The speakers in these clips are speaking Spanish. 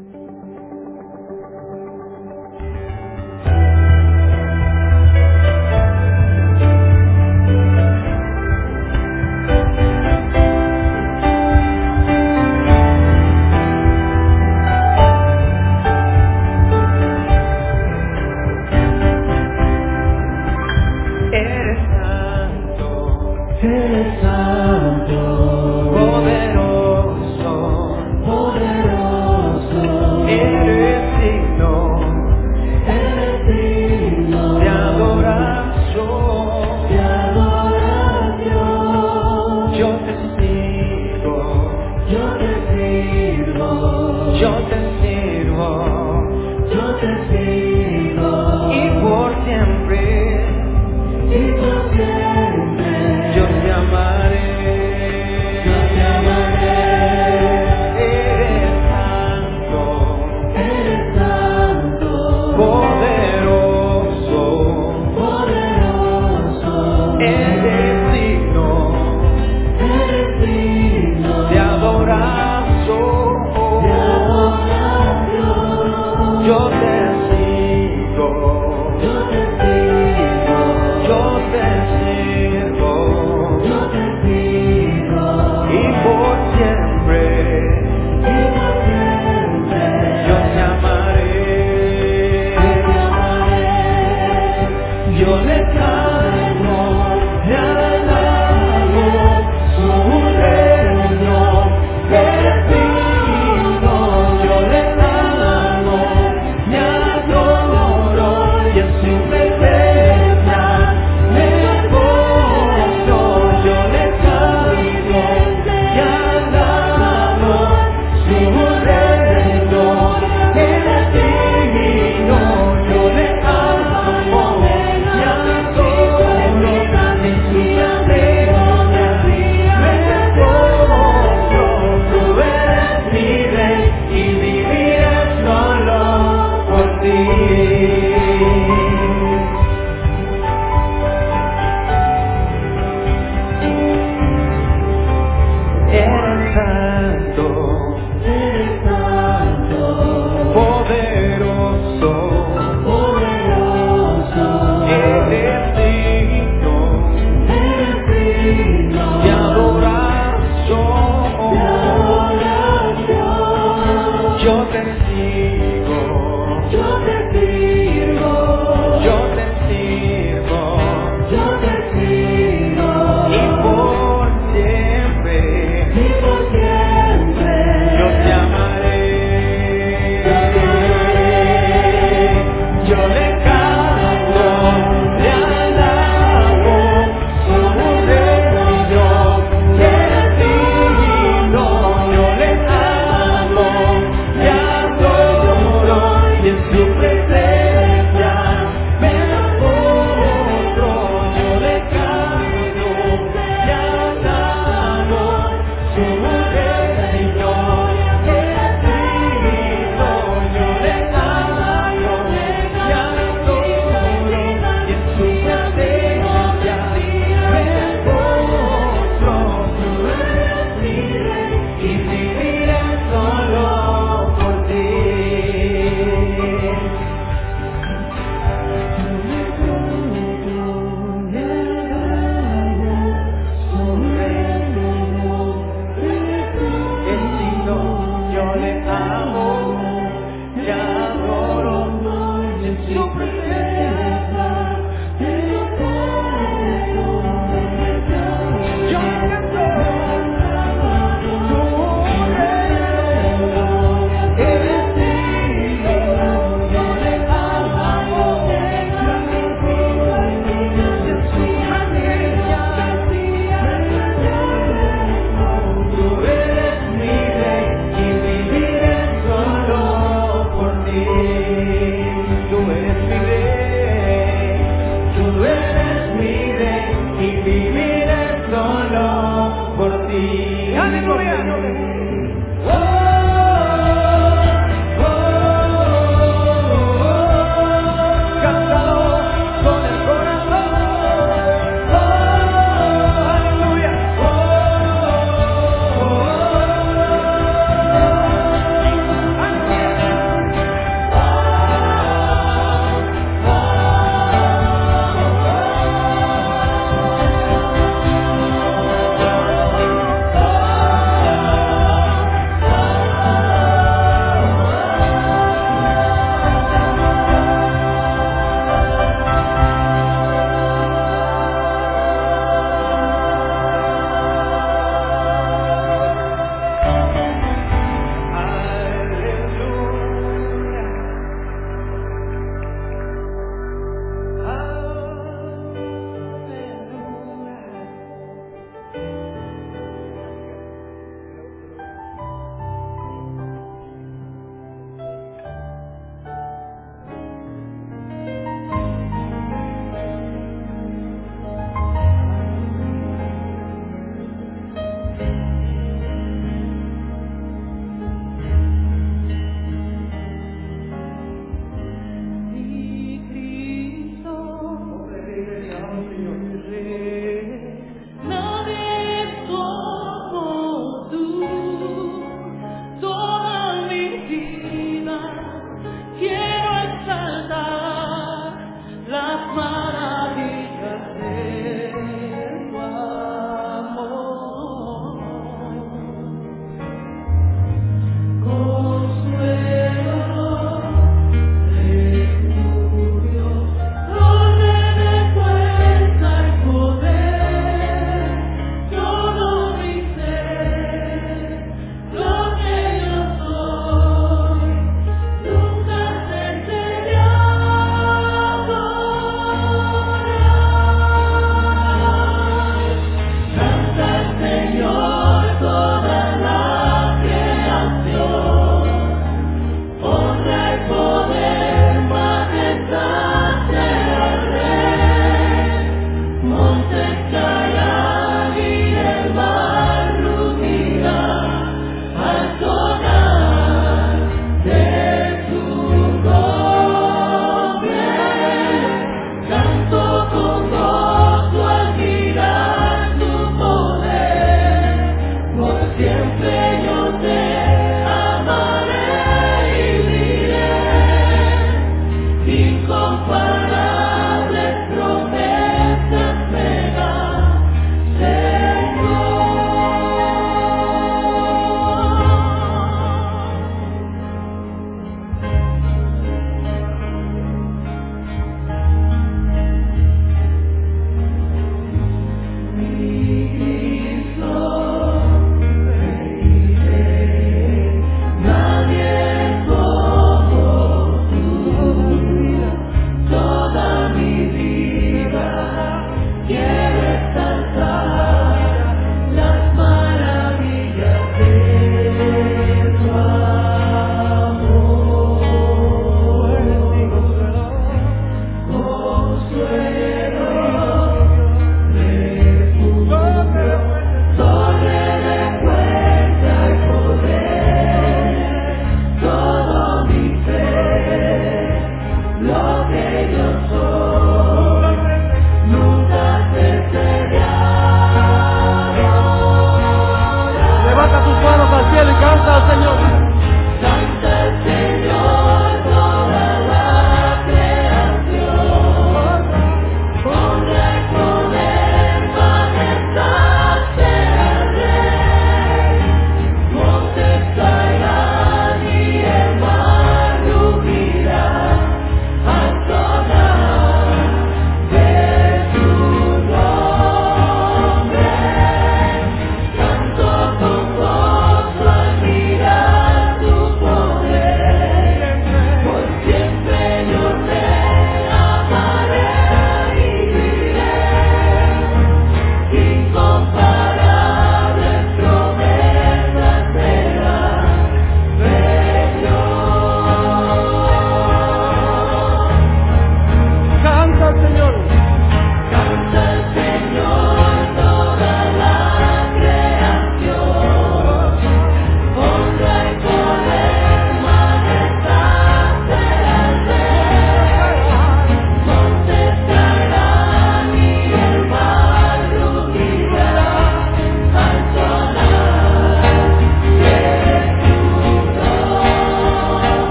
solo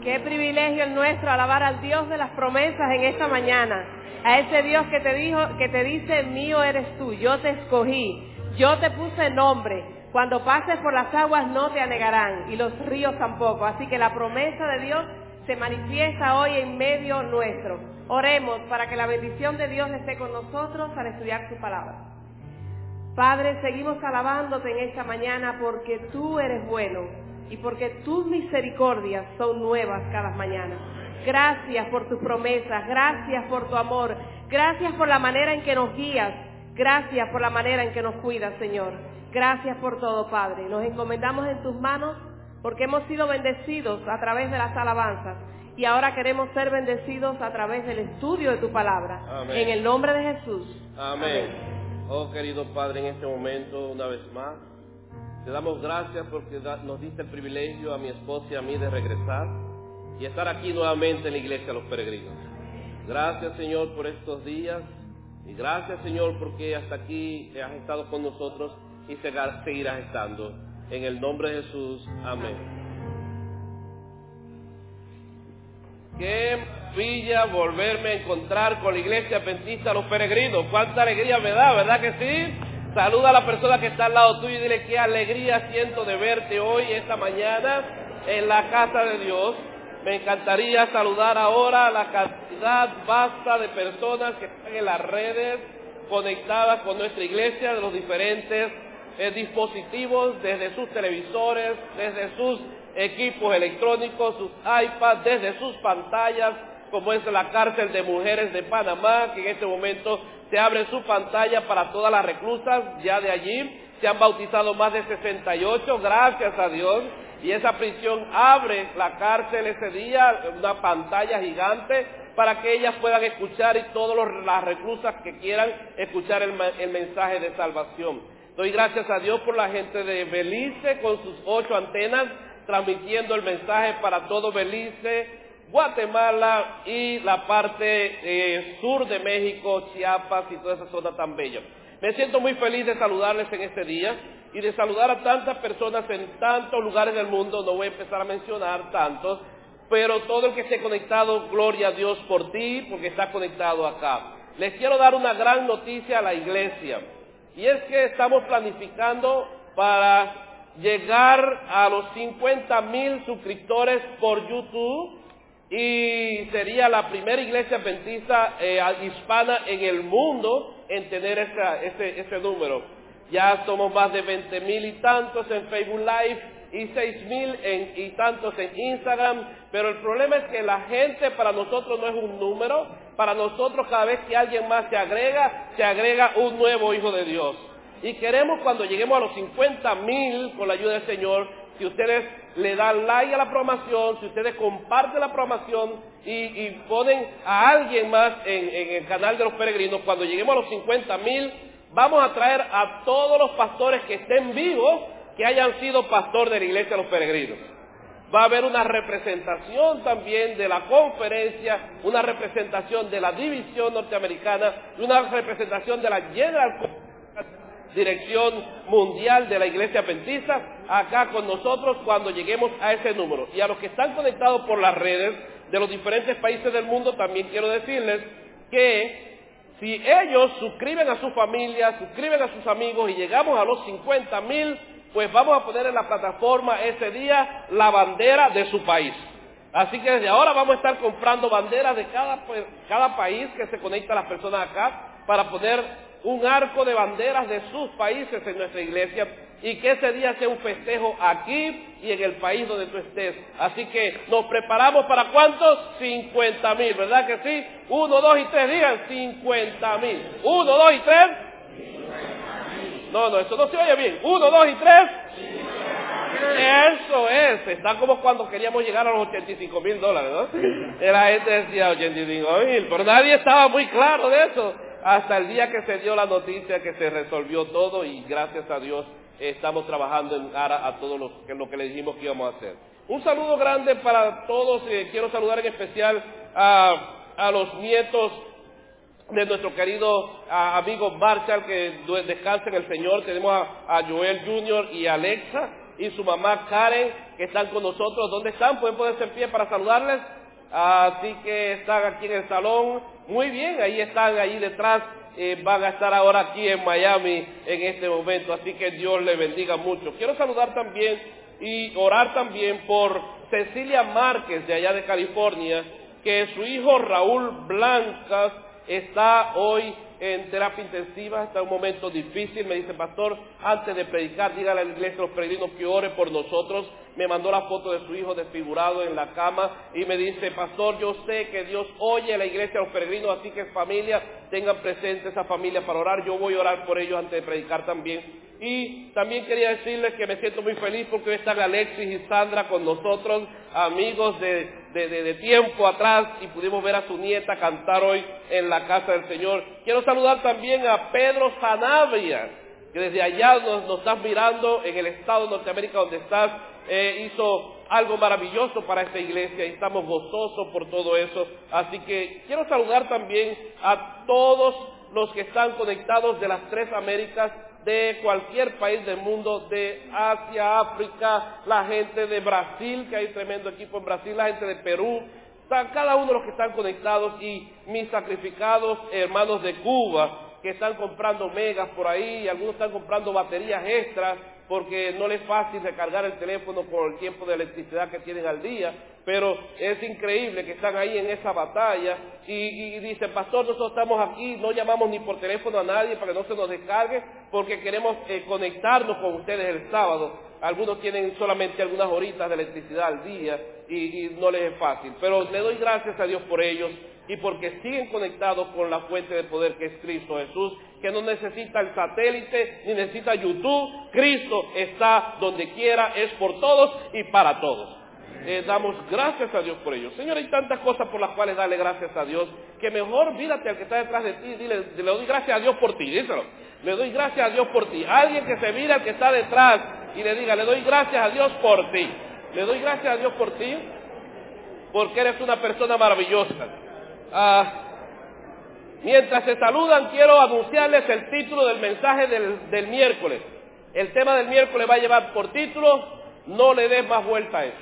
Qué privilegio el nuestro alabar al Dios de las promesas en esta mañana. A ese Dios que te dice, mío eres tú, yo te escogí, yo te puse nombre. Cuando pases por las aguas no te anegarán y los ríos tampoco. Así que la promesa de Dios se manifiesta hoy en medio nuestro. Oremos para que la bendición de Dios esté con nosotros al estudiar su palabra. Padre, seguimos alabándote en esta mañana porque tú eres bueno y porque tus misericordias son nuevas cada mañana. Gracias por tus promesas, gracias por tu amor, gracias por la manera en que nos guías, gracias por la manera en que nos cuidas, Señor. Gracias por todo, Padre. Nos encomendamos en tus manos porque hemos sido bendecidos a través de las alabanzas y ahora queremos ser bendecidos a través del estudio de tu palabra. Amén. En el nombre de Jesús. Amén. Oh, querido Padre, en este momento, una vez más, te damos gracias porque nos diste el privilegio a mi esposa y a mí de regresar y estar aquí nuevamente en la iglesia de los peregrinos. Gracias, Señor, por estos días y gracias, Señor, porque hasta aquí has estado con nosotros y seguirás estando. En el nombre de Jesús. Amén. Qué maravilla volverme a encontrar con la iglesia adventista Los Peregrinos. Cuánta alegría me da, ¿verdad que sí? Saluda a la persona que está al lado tuyo y dile qué alegría siento de verte hoy, esta mañana, en la casa de Dios. Me encantaría saludar ahora a la cantidad vasta de personas que están en las redes conectadas con nuestra iglesia, de los diferentes dispositivos, desde sus televisores, desde sus equipos electrónicos, sus iPads, desde sus pantallas, como es la cárcel de mujeres de Panamá, que en este momento se abre su pantalla para todas las reclusas. Ya de allí se han bautizado más de 68, gracias a Dios, y esa prisión abre la cárcel ese día, una pantalla gigante, para que ellas puedan escuchar y todas las reclusas que quieran escuchar el mensaje de salvación. Doy gracias a Dios por la gente de Belice con sus 8 antenas transmitiendo el mensaje para todo Belice, Guatemala y la parte sur de México, Chiapas y toda esa zona tan bella. Me siento muy feliz de saludarles en este día y de saludar a tantas personas en tantos lugares del mundo. No voy a empezar a mencionar tantos, pero todo el que esté conectado, gloria a Dios por ti, porque está conectado acá. Les quiero dar una gran noticia a la iglesia. Y es que estamos planificando para llegar a los 50,000 suscriptores por YouTube y sería la primera iglesia adventista hispana en el mundo en tener ese número. Ya somos más de 20,000 y tantos en Facebook Live y 6,000 y tantos en Instagram, pero el problema es que la gente para nosotros no es un número. Para nosotros cada vez que alguien más se agrega un nuevo hijo de Dios. Y queremos cuando lleguemos a los 50,000 con la ayuda del Señor, si ustedes le dan like a la programación, si ustedes comparten la programación y ponen a alguien más en el canal de los peregrinos, cuando lleguemos a los 50,000, vamos a traer a todos los pastores que estén vivos, que hayan sido pastor de la iglesia de los peregrinos. Va a haber una representación también de la conferencia, una representación de la división norteamericana, una representación de la General Dirección Mundial de la Iglesia Adventista, acá con nosotros cuando lleguemos a ese número. Y a los que están conectados por las redes de los diferentes países del mundo, también quiero decirles que si ellos suscriben a su familia, suscriben a sus amigos y llegamos a los 50,000, pues vamos a poner en la plataforma ese día la bandera de su país. Así que desde ahora vamos a estar comprando banderas de cada país que se conecta a las personas acá para poner un arco de banderas de sus países en nuestra iglesia y que ese día sea un festejo aquí y en el país donde tú estés. Así que nos preparamos para ¿cuántos? 50,000, ¿verdad que sí? 1, 2 y 3, digan 50,000. 1, 2 y 3. No, eso no se oye bien. 1, 2 y 3. Eso es. Está como cuando queríamos llegar a los $85,000, ¿no? La gente decía 85,000, pero nadie estaba muy claro de eso. Hasta el día que se dio la noticia que se resolvió todo y gracias a Dios estamos trabajando en ara a todo lo que le dijimos que íbamos a hacer. Un saludo grande para todos. Quiero saludar en especial a los nietos de nuestro querido amigo Marshall, que descansa en el Señor. Tenemos a Joel Jr. y a Alexa, y su mamá Karen, que están con nosotros. ¿Dónde están? ¿Pueden ponerse en pie para saludarles? Así que están aquí en el salón. Muy bien, ahí están, ahí detrás. Van a estar ahora aquí en Miami en este momento, así que Dios les bendiga mucho. Quiero saludar también y orar también por Cecilia Márquez de allá de California, que su hijo Raúl Blancas está hoy en terapia intensiva, está en un momento difícil. Me dice: pastor, antes de predicar, dígale a la iglesia de los peregrinos que ore por nosotros. Me mandó la foto de su hijo desfigurado en la cama y me dice: pastor, yo sé que Dios oye a la iglesia de los peregrinos, así que familia, tengan presente esa familia para orar. Yo voy a orar por ellos antes de predicar también. Y también quería decirles que me siento muy feliz porque hoy están Alexis y Sandra con nosotros, amigos de tiempo atrás, y pudimos ver a su nieta cantar hoy en la casa del Señor. Quiero saludar también a Pedro Sanabria, que desde allá nos estás mirando en el estado de Norteamérica donde estás. Hizo algo maravilloso para esta iglesia y estamos gozosos por todo eso. Así que quiero saludar también a todos los que están conectados de las 3 Américas, de cualquier país del mundo, de Asia, África, la gente de Brasil, que hay tremendo equipo en Brasil, la gente de Perú, cada uno de los que están conectados, y mis sacrificados hermanos de Cuba, que están comprando megas por ahí, y algunos están comprando baterías extras, porque no les es fácil recargar el teléfono por el tiempo de electricidad que tienen al día, pero es increíble que están ahí en esa batalla, y dicen: pastor, nosotros estamos aquí, no llamamos ni por teléfono a nadie para que no se nos descargue, porque queremos conectarnos con ustedes el sábado. Algunos tienen solamente algunas horitas de electricidad al día, y no les es fácil, pero le doy gracias a Dios por ellos, y porque siguen conectados con la fuente de poder que es Cristo Jesús, que no necesita el satélite, ni necesita YouTube. Cristo está donde quiera, es por todos y para todos. Damos gracias a Dios por ello. Señor, hay tantas cosas por las cuales darle gracias a Dios, que mejor mírate al que está detrás de ti y dile: le doy gracias a Dios por ti, díselo. Le doy gracias a Dios por ti. Alguien que se mire al que está detrás y le diga: le doy gracias a Dios por ti. Le doy gracias a Dios por ti, porque eres una persona maravillosa. Mientras se saludan, quiero anunciarles el título del mensaje del miércoles. El tema del miércoles va a llevar por título: no le des más vuelta a eso.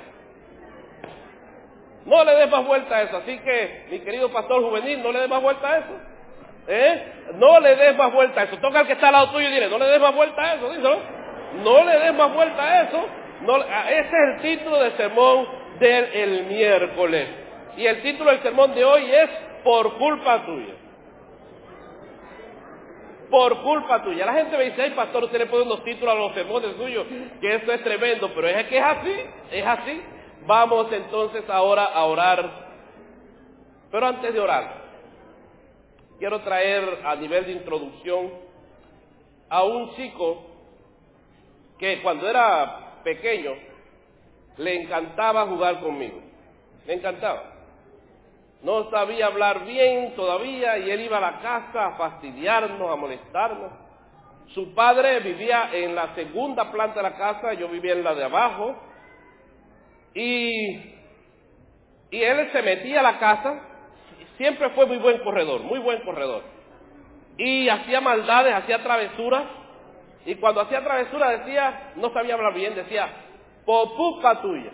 No le des más vuelta a eso. Así que, mi querido pastor juvenil, no le des más vuelta a eso. No le des más vuelta a eso. Toca al que está al lado tuyo y dile: no le des más vuelta a eso. Díselo. No le des más vuelta a eso. Ese es el título del sermón del miércoles. Y el título del sermón de hoy es: por culpa tuya. Por culpa tuya. La gente me dice: ay, pastor, usted le pone unos títulos a los sermones suyos, que eso es tremendo, pero es que es así, es así. Vamos entonces ahora a orar. Pero antes de orar, quiero traer a nivel de introducción a un chico que cuando era pequeño le encantaba jugar conmigo. Le encantaba. No sabía hablar bien todavía y él iba a la casa a fastidiarnos, a molestarnos. Su padre vivía en la segunda planta de la casa, yo vivía en la de abajo. Y él se metía a la casa, siempre fue muy buen corredor, y hacía maldades, hacía travesuras, y cuando hacía travesuras decía, no sabía hablar bien, decía: por culpa tuya.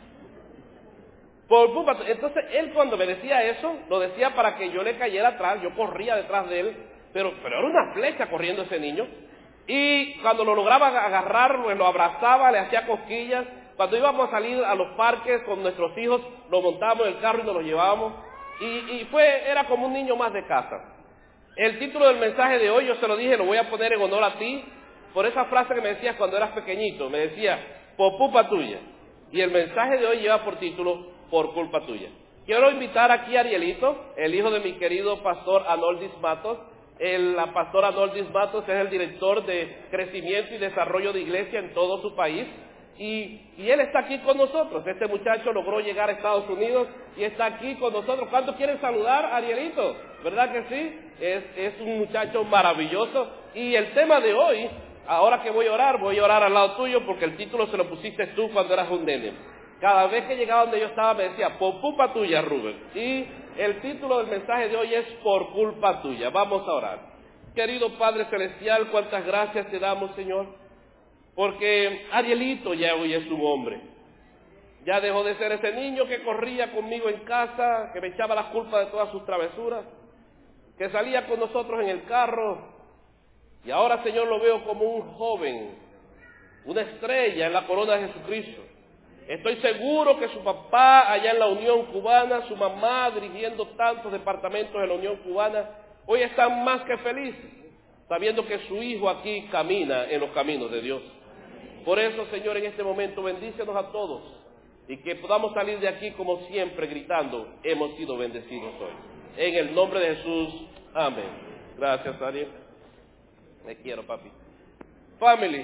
Por culpa tuya. Entonces él, cuando me decía eso, lo decía para que yo le cayera atrás. Yo corría detrás de él, pero era una flecha corriendo ese niño, y cuando lo lograba agarrar, pues lo abrazaba, le hacía cosquillas. Cuando íbamos a salir a los parques con nuestros hijos, lo montábamos en el carro y nos lo llevábamos. Era como un niño más de casa. El título del mensaje de hoy, yo se lo dije, lo voy a poner en honor a ti, por esa frase que me decías cuando eras pequeñito. Me decía: por culpa tuya. Y el mensaje de hoy lleva por título: por culpa tuya. Quiero invitar aquí a Arielito, el hijo de mi querido pastor Anoldis Matos. El pastor Anoldis Matos es el director de crecimiento y desarrollo de iglesia en todo su país. Y él está aquí con nosotros. Este muchacho logró llegar a Estados Unidos y está aquí con nosotros. ¿Cuántos quieren saludar a Arielito? ¿Verdad que sí? Es un muchacho maravilloso. Y el tema de hoy, ahora que voy a orar al lado tuyo, porque el título se lo pusiste tú cuando eras un nene. Cada vez que llegaba donde yo estaba me decía: por culpa tuya, Rubén. Y el título del mensaje de hoy es: por culpa tuya. Vamos a orar. Querido Padre Celestial, cuántas gracias te damos, Señor, porque Arielito ya hoy es un hombre. Ya dejó de ser ese niño que corría conmigo en casa, que me echaba las culpas de todas sus travesuras, que salía con nosotros en el carro, y ahora, Señor, lo veo como un joven, una estrella en la corona de Jesucristo. Estoy seguro que su papá allá en la Unión Cubana, su mamá dirigiendo tantos departamentos de la Unión Cubana, hoy están más que felices, sabiendo que su hijo aquí camina en los caminos de Dios. Por eso, Señor, en este momento bendícenos a todos y que podamos salir de aquí como siempre gritando, hemos sido bendecidos hoy. En el nombre de Jesús, amén. Gracias, Ariel. Te quiero, papi. Family.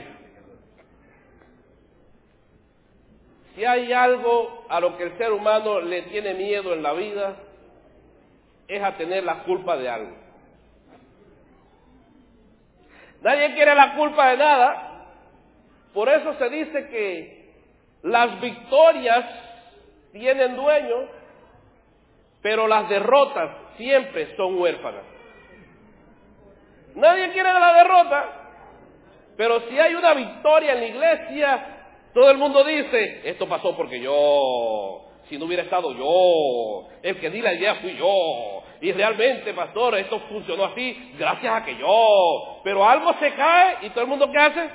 Si hay algo a lo que el ser humano le tiene miedo en la vida, es a tener la culpa de algo. Nadie quiere la culpa de nada. Por eso se dice que las victorias tienen dueño, pero las derrotas siempre son huérfanas. Nadie quiere la derrota, pero si hay una victoria en la iglesia, todo el mundo dice, esto pasó porque yo, si no hubiera estado yo, el que di la idea fui yo, y realmente, pastor, esto funcionó así gracias a que yo, pero algo se cae y todo el mundo ¿qué hace?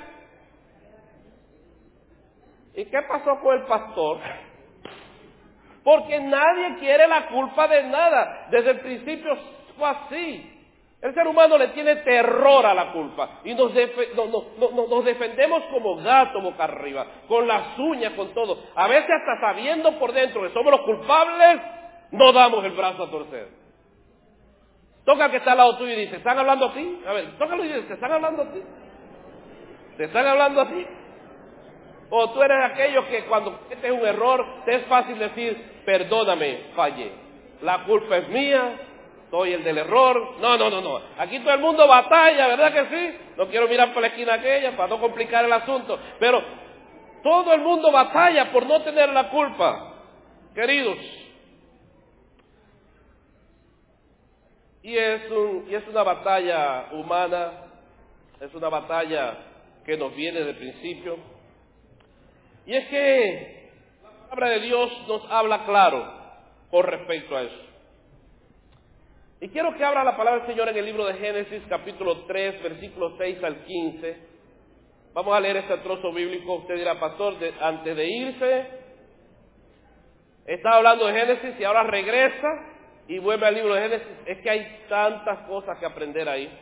¿Y qué pasó con el pastor? Porque nadie quiere la culpa de nada, desde el principio fue así. El ser humano le tiene terror a la culpa y nos defendemos como gato boca arriba, con las uñas, con todo. A veces hasta sabiendo por dentro que somos los culpables, no damos el brazo a torcer. Toca al que está al lado tuyo y dice, ¿están hablando a ti? A ver, tócalo y dice, ¿te están hablando a ti? ¿Te están hablando a ti? O tú eres aquellos que cuando cometes un error, te es fácil decir, perdóname, fallé. La culpa es mía. Soy el del error. No. Aquí todo el mundo batalla, ¿verdad que sí? No quiero mirar por la esquina aquella para no complicar el asunto. Pero todo el mundo batalla por no tener la culpa, queridos. Y es una batalla humana, es una batalla que nos viene desde el principio. Y es que la palabra de Dios nos habla claro con respecto a eso. Y quiero que abra la palabra del Señor en el libro de Génesis, capítulo 3, versículos 6 al 15. Vamos a leer este trozo bíblico. Usted dirá, pastor, antes de irse, estaba hablando de Génesis y ahora regresa y vuelve al libro de Génesis. Es que hay tantas cosas que aprender ahí.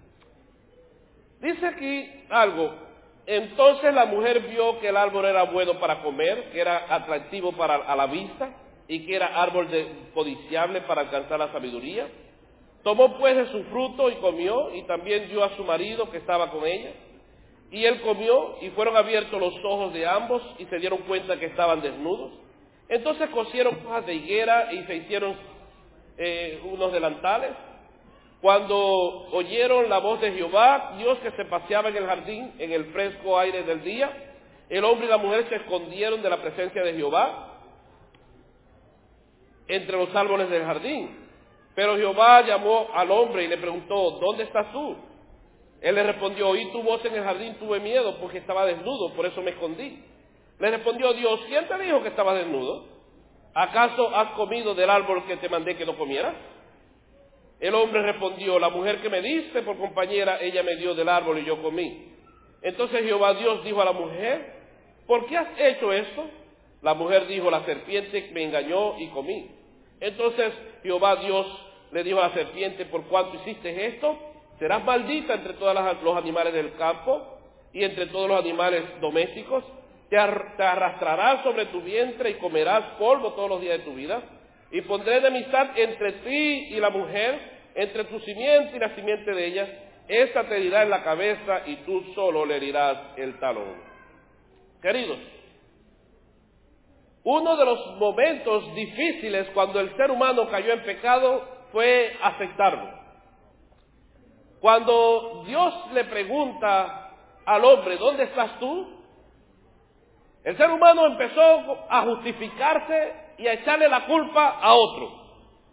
Dice aquí algo. Entonces la mujer vio que el árbol era bueno para comer, que era atractivo a la vista y que era árbol codiciable para alcanzar la sabiduría. Tomó pues de su fruto y comió, y también dio a su marido que estaba con ella. Y él comió, y fueron abiertos los ojos de ambos, y se dieron cuenta que estaban desnudos. Entonces cosieron hojas de higuera y se hicieron unos delantales. Cuando oyeron la voz de Jehová, Dios que se paseaba en el jardín, en el fresco aire del día, el hombre y la mujer se escondieron de la presencia de Jehová entre los árboles del jardín. Pero Jehová llamó al hombre y le preguntó, ¿dónde estás tú? Él le respondió, oí tu voz en el jardín, tuve miedo porque estaba desnudo, por eso me escondí. Le respondió Dios, ¿quién te dijo que estabas desnudo? ¿Acaso has comido del árbol que te mandé que no comieras? El hombre respondió, la mujer que me diste por compañera, ella me dio del árbol y yo comí. Entonces Jehová Dios dijo a la mujer, ¿por qué has hecho esto? La mujer dijo, la serpiente me engañó y comí. Entonces Jehová Dios le dijo a la serpiente, por cuanto hiciste esto, serás maldita entre todos los animales del campo y entre todos los animales domésticos. Te arrastrarás sobre tu vientre y comerás polvo todos los días de tu vida. Y pondré enemistad entre ti y la mujer, entre tu simiente y la simiente de ella. Esta te herirá en la cabeza y tú solo le herirás el talón. Queridos, uno de los momentos difíciles cuando el ser humano cayó en pecado fue aceptarlo. Cuando Dios le pregunta al hombre, ¿dónde estás tú? El ser humano empezó a justificarse y a echarle la culpa a otro.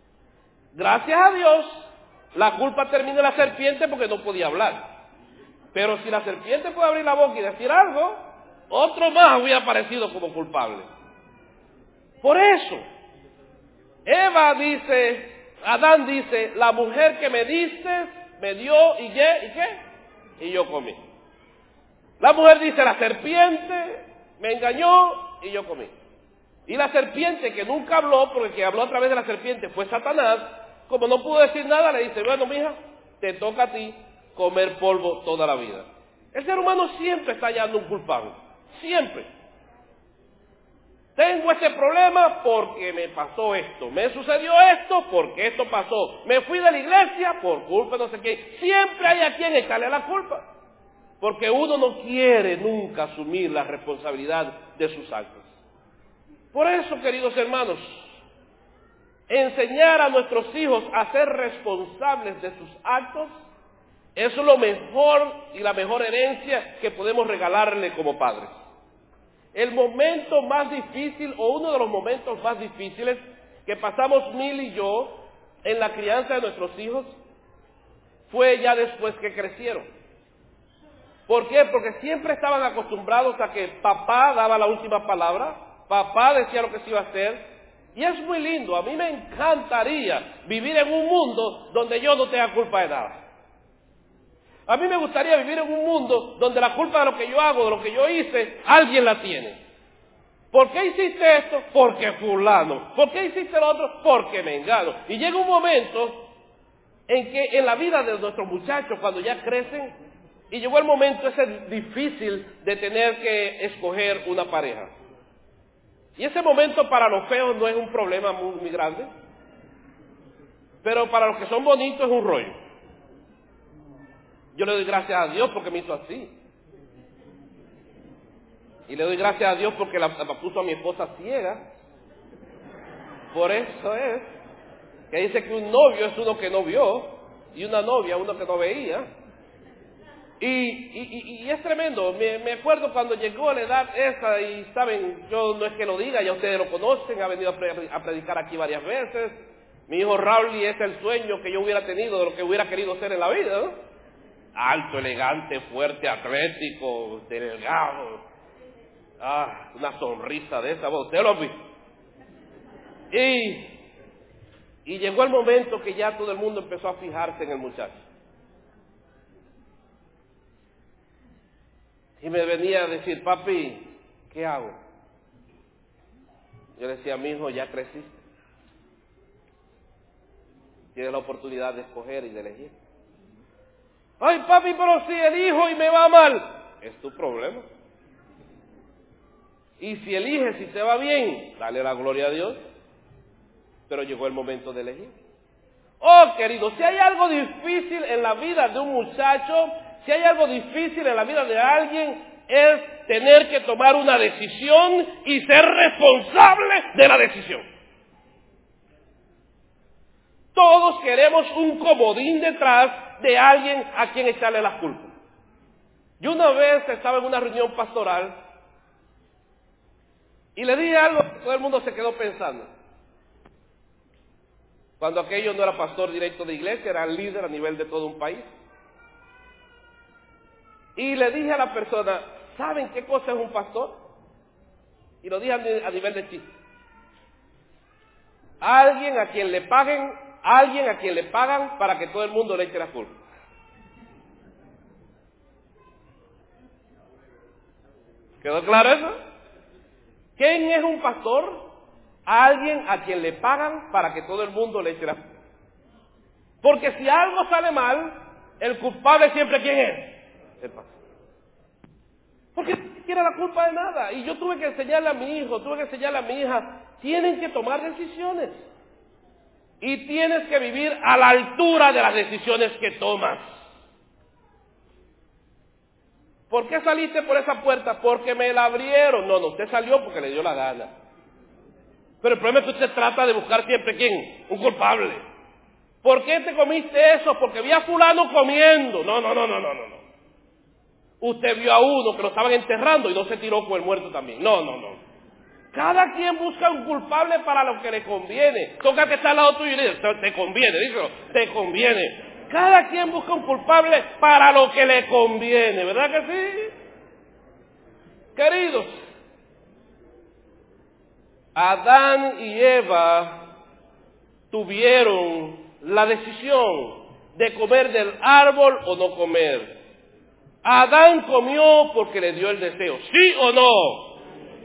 Gracias a Dios, la culpa terminó en la serpiente porque no podía hablar. Pero si la serpiente puede abrir la boca y decir algo, otro más hubiera aparecido como culpable. Por eso, Adán dice, la mujer que me diste, me dio y ¿qué? Y yo comí. La mujer dice, la serpiente me engañó y yo comí. Y la serpiente que nunca habló, porque el que habló a través de la serpiente fue Satanás, como no pudo decir nada, le dice, bueno, mija, te toca a ti comer polvo toda la vida. El ser humano siempre está hallando un culpable, siempre. Tengo este problema porque me pasó esto, me sucedió esto porque esto pasó, me fui de la iglesia por culpa de no sé qué. Siempre hay a quien echarle la culpa, porque uno no quiere nunca asumir la responsabilidad de sus actos. Por eso, queridos hermanos, enseñar a nuestros hijos a ser responsables de sus actos es lo mejor y la mejor herencia que podemos regalarle como padres. El momento más difícil, o uno de los momentos más difíciles que pasamos Mil y yo en la crianza de nuestros hijos, fue ya después que crecieron. ¿Por qué? Porque siempre estaban acostumbrados a que papá daba la última palabra, papá decía lo que se iba a hacer, y es muy lindo. A mí me encantaría vivir en un mundo donde yo no tenga culpa de nada. A mí me gustaría vivir en un mundo donde la culpa de lo que yo hago, de lo que yo hice, alguien la tiene. ¿Por qué hiciste esto? Porque fulano. ¿Por qué hiciste lo otro? Porque mengano. Y llega un momento en que en la vida de nuestros muchachos, cuando ya crecen, y llegó el momento ese difícil de tener que escoger una pareja. Y ese momento para los feos no es un problema muy grande, pero para los que son bonitos es un rollo. Yo le doy gracias a Dios porque me hizo así. Y le doy gracias a Dios porque la puso a mi esposa ciega. Por eso es que dice que un novio es uno que no vio y una novia uno que no veía. Y es tremendo. Me acuerdo cuando llegó a la edad esa, y saben, yo no es que lo diga, ya ustedes lo conocen, ha venido a predicar aquí varias veces. Mi hijo Raúl es el sueño que yo hubiera tenido de lo que hubiera querido ser en la vida, ¿no? Alto, elegante, fuerte, atlético, delgado. Una sonrisa de esa, usted lo vio. Y llegó el momento que ya todo el mundo empezó a fijarse en el muchacho. Y me venía a decir, papi, ¿qué hago? Yo le decía, mi hijo, ya creciste. Tienes la oportunidad de escoger y de elegir. Ay, papi, pero si elijo y me va mal, es tu problema. Y si eliges y te va bien, dale la gloria a Dios. Pero llegó el momento de elegir. Oh, querido, si hay algo difícil en la vida de un muchacho, si hay algo difícil en la vida de alguien, es tener que tomar una decisión y ser responsable de la decisión. Todos queremos un comodín detrás de alguien a quien echarle las culpas. Yo una vez estaba en una reunión pastoral y le dije algo que todo el mundo se quedó pensando. Cuando aquello no era pastor directo de iglesia, era líder a nivel de todo un país. Y le dije a la persona, ¿saben qué cosa es un pastor? Y lo dije a nivel de chiste. Alguien a quien le pagan para que todo el mundo le eche la culpa. ¿Quedó claro eso? ¿Quién es un pastor? Alguien a quien le pagan para que todo el mundo le eche la culpa. Porque si algo sale mal, el culpable siempre ¿quién es? El pastor. Porque no quiere la culpa de nada. Y yo tuve que enseñarle a mi hijo, tuve que enseñarle a mi hija, tienen que tomar decisiones. Y tienes que vivir a la altura de las decisiones que tomas. ¿Por qué saliste por esa puerta? Porque me la abrieron. No, usted salió porque le dio la gana. Pero el problema es que usted trata de buscar siempre ¿quién? Un culpable. ¿Por qué te comiste eso? Porque vi a fulano comiendo. No. Usted vio a uno que lo estaban enterrando y no se tiró con el muerto también. No. Cada quien busca un culpable para lo que le conviene. Toca que está al lado tuyo y le dice, te conviene, díselo, te conviene. Cada quien busca un culpable para lo que le conviene, ¿verdad que sí? Queridos, Adán y Eva tuvieron la decisión de comer del árbol o no comer. Adán comió porque le dio el deseo, ¿sí o no?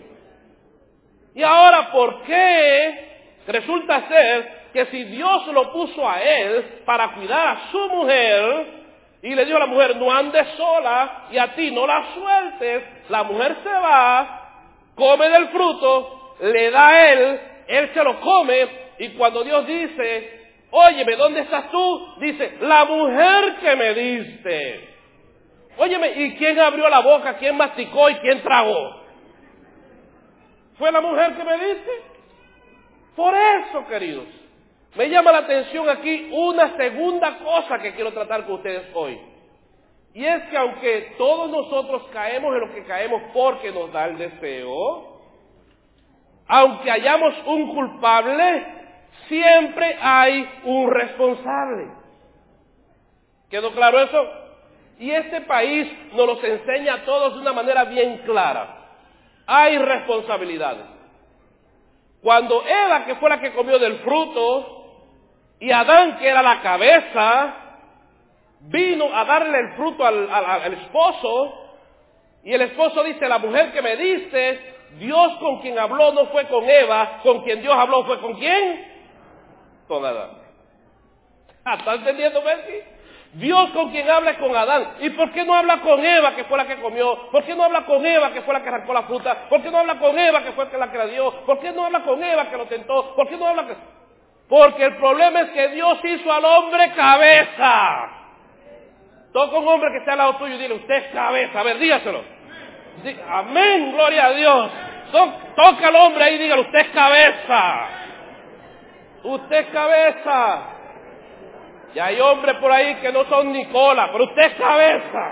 Y ahora, ¿por qué resulta ser que si Dios lo puso a él para cuidar a su mujer y le dijo a la mujer, no andes sola y a ti no la sueltes, la mujer se va, come del fruto, le da a él se lo come, y cuando Dios dice, óyeme, ¿dónde estás tú? Dice, la mujer que me diste. Óyeme, ¿y quién abrió la boca? ¿Quién masticó y quién tragó? ¿Fue la mujer que me diste? Por eso, queridos, me llama la atención aquí una segunda cosa que quiero tratar con ustedes hoy. Y es que aunque todos nosotros caemos en lo que caemos porque nos da el deseo, aunque hayamos un culpable, siempre hay un responsable. ¿Quedó claro eso? Y este país nos los enseña a todos de una manera bien clara. Hay responsabilidades. Cuando Eva, que fue la que comió del fruto, y Adán, que era la cabeza, vino a darle el fruto al esposo, y el esposo dice, la mujer que me diste, Dios con quien habló no fue con Eva, con quien Dios habló fue con ¿quién? Con Adán. ¿Está entendiendo, Betty? Dios con quien habla es con Adán. ¿Y por qué no habla con Eva, que fue la que comió? ¿Por qué no habla con Eva, que fue la que arrancó la fruta? ¿Por qué no habla con Eva, que fue la que la dio? ¿Por qué no habla con Eva, que lo tentó? ¿Por qué no habla con... Porque el problema es que Dios hizo al hombre cabeza. Toca un hombre que esté al lado tuyo y dile, usted es cabeza. A ver, dígaselo. Amén, gloria a Dios. Toca al hombre ahí y dígale, usted es cabeza. Usted es cabeza. Y hay hombres por ahí que no son ni cola, pero usted es cabeza.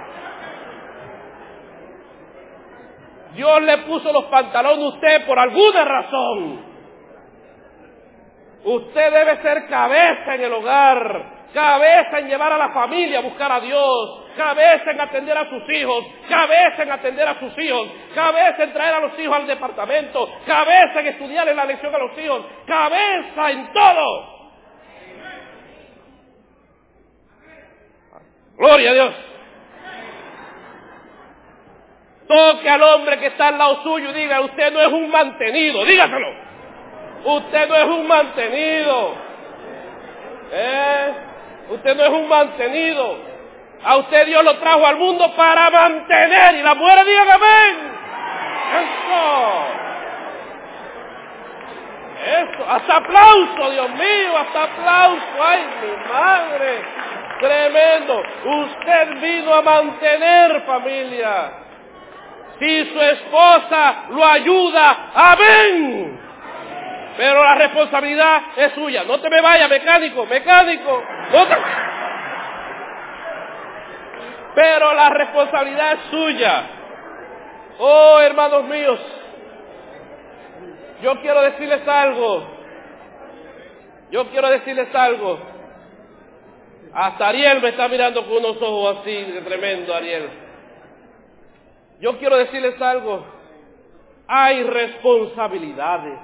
Dios le puso los pantalones a usted por alguna razón. Usted debe ser cabeza en el hogar, cabeza en llevar a la familia a buscar a Dios, cabeza en atender a sus hijos, cabeza en atender a sus hijos, cabeza en traer a los hijos al departamento, cabeza en estudiar en la lección a los hijos, cabeza en todo. Gloria a Dios. Toque al hombre que está al lado suyo y diga, usted no es un mantenido, dígaselo. Usted no es un mantenido. Usted no es un mantenido. A usted Dios lo trajo al mundo para mantener. Y la mujer diga amén. Eso. Hasta aplauso, Dios mío, hasta aplauso. Ay, mi madre. Tremendo. Usted vino a mantener, familia. Si su esposa lo ayuda, amén. Pero la responsabilidad es suya. No te me vayas, mecánico. No te... Pero la responsabilidad es suya. Oh, hermanos míos, yo quiero decirles algo. Hasta Ariel me está mirando con unos ojos así, de tremendo, Ariel. Yo quiero decirles algo. Hay responsabilidades.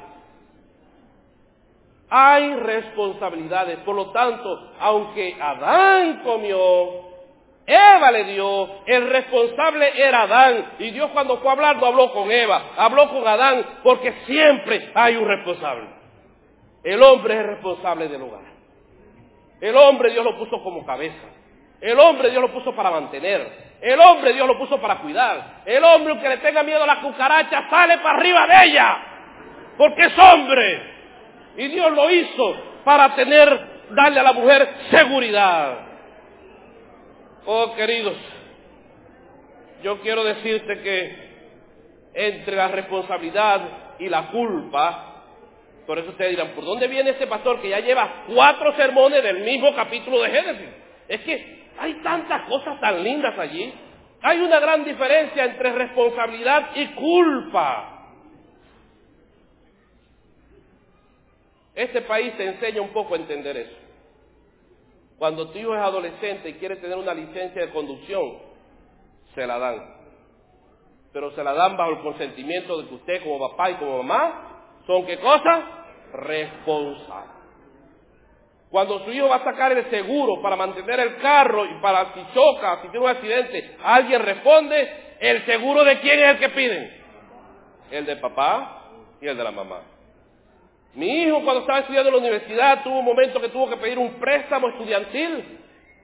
Hay responsabilidades. Por lo tanto, aunque Adán comió, Eva le dio, el responsable era Adán. Y Dios cuando fue a hablar no habló con Eva, habló con Adán, porque siempre hay un responsable. El hombre es responsable del hogar. El hombre Dios lo puso como cabeza. El hombre Dios lo puso para mantener. El hombre Dios lo puso para cuidar. El hombre, aunque le tenga miedo a la cucaracha, sale para arriba de ella, porque es hombre. Y Dios lo hizo para darle a la mujer seguridad. Oh, queridos, yo quiero decirte que entre la responsabilidad y la culpa, por eso ustedes dirán, ¿por dónde viene este pastor que ya lleva 4 sermones del mismo capítulo de Génesis? Es que hay tantas cosas tan lindas allí. Hay una gran diferencia entre responsabilidad y culpa. Este país te enseña un poco a entender eso. Cuando tu hijo es adolescente y quiere tener una licencia de conducción, se la dan. Pero se la dan bajo el consentimiento de que usted como papá y como mamá son, ¿qué cosa? Responsables. Cuando su hijo va a sacar el seguro para mantener el carro y para si choca, si tiene un accidente, alguien responde, ¿el seguro de quién es el que piden? El de papá y el de la mamá. Mi hijo cuando estaba estudiando en la universidad tuvo un momento que tuvo que pedir un préstamo estudiantil.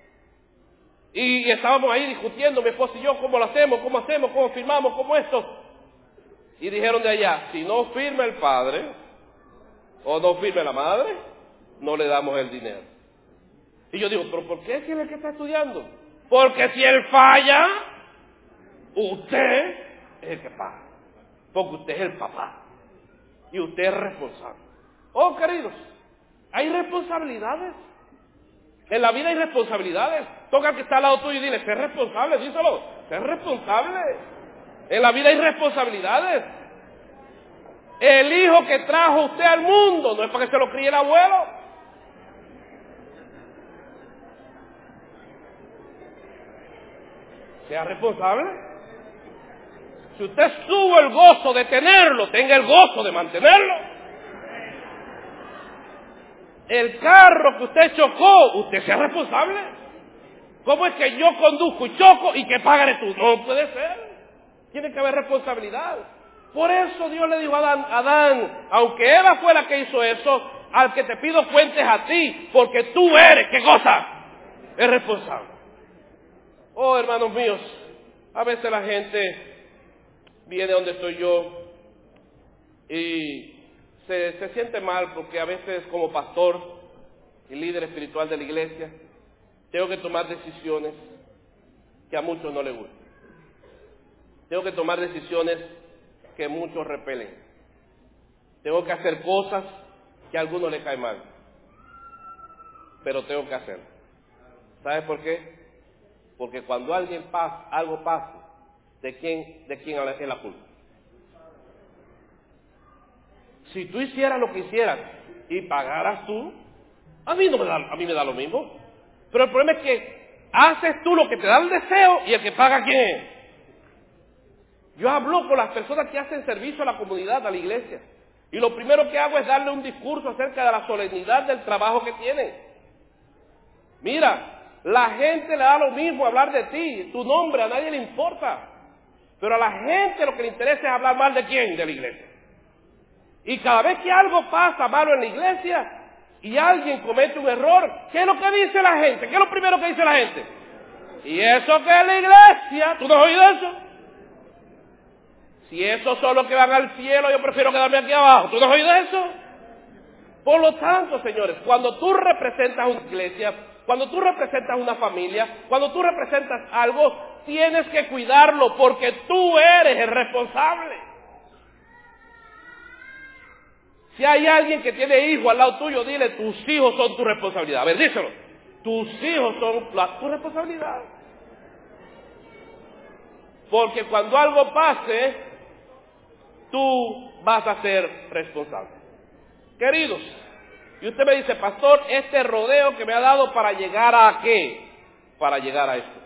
Y estábamos ahí discutiendo, mi esposa y yo, ¿cómo lo hacemos? ¿Cómo firmamos? ¿Cómo esto? Y dijeron de allá, si no firma el padre o no firma la madre, no le damos el dinero. Y yo digo, ¿pero por qué es el que está estudiando? Porque si él falla, usted es el que paga. Porque usted es el papá. Y usted es responsable. Oh, queridos, hay responsabilidades. En la vida hay responsabilidades. Toca al que está al lado tuyo y dile, sé responsable, díselo, sé responsable. En la vida hay responsabilidades. El hijo que trajo usted al mundo no es para que se lo críe el abuelo. Sea responsable. Si usted tuvo el gozo de tenerlo, tenga el gozo de mantenerlo. El carro que usted chocó, usted sea responsable. ¿Cómo es que yo conduzco y choco y que pagaré tú? No puede ser. Tiene que haber responsabilidad. Por eso Dios le dijo a Adán, aunque Eva fue la que hizo eso, al que te pido cuentes a ti, porque tú eres, ¿qué cosa? Es responsable. Oh, hermanos míos, a veces la gente viene donde estoy yo y se siente mal porque a veces como pastor y líder espiritual de la iglesia tengo que tomar decisiones que a muchos no les gustan. Tengo que tomar decisiones que muchos repelen. Tengo que hacer cosas que a algunos les caen mal. Pero tengo que hacerlo. ¿Sabes por qué? Porque cuando algo pase, ¿de quién es la culpa? Si tú hicieras lo que hicieras y pagaras tú, a mí me da lo mismo. Pero el problema es que haces tú lo que te da el deseo y el que paga ¿quién es? Yo hablo con las personas que hacen servicio a la comunidad, a la iglesia. Y lo primero que hago es darle un discurso acerca de la solemnidad del trabajo que tienen. Mira, la gente le da lo mismo hablar de ti, tu nombre, a nadie le importa. Pero a la gente lo que le interesa es hablar mal de quién, de la iglesia. Y cada vez que algo pasa malo en la iglesia y alguien comete un error, ¿qué es lo que dice la gente? ¿Qué es lo primero que dice la gente? ¿Y eso qué es la iglesia? ¿Tú no has oído eso? Si esos son los que van al cielo, yo prefiero quedarme aquí abajo. ¿Tú no has oído eso? Por lo tanto, señores, cuando tú representas una iglesia, cuando tú representas una familia, cuando tú representas algo, tienes que cuidarlo porque tú eres el responsable. Si hay alguien que tiene hijos al lado tuyo, dile, tus hijos son tu responsabilidad. A ver, díselo. Tus hijos son tu responsabilidad. Porque cuando algo pase, tú vas a ser responsable. Queridos, y usted me dice, pastor, este rodeo que me ha dado para llegar a ¿qué? Para llegar a esto.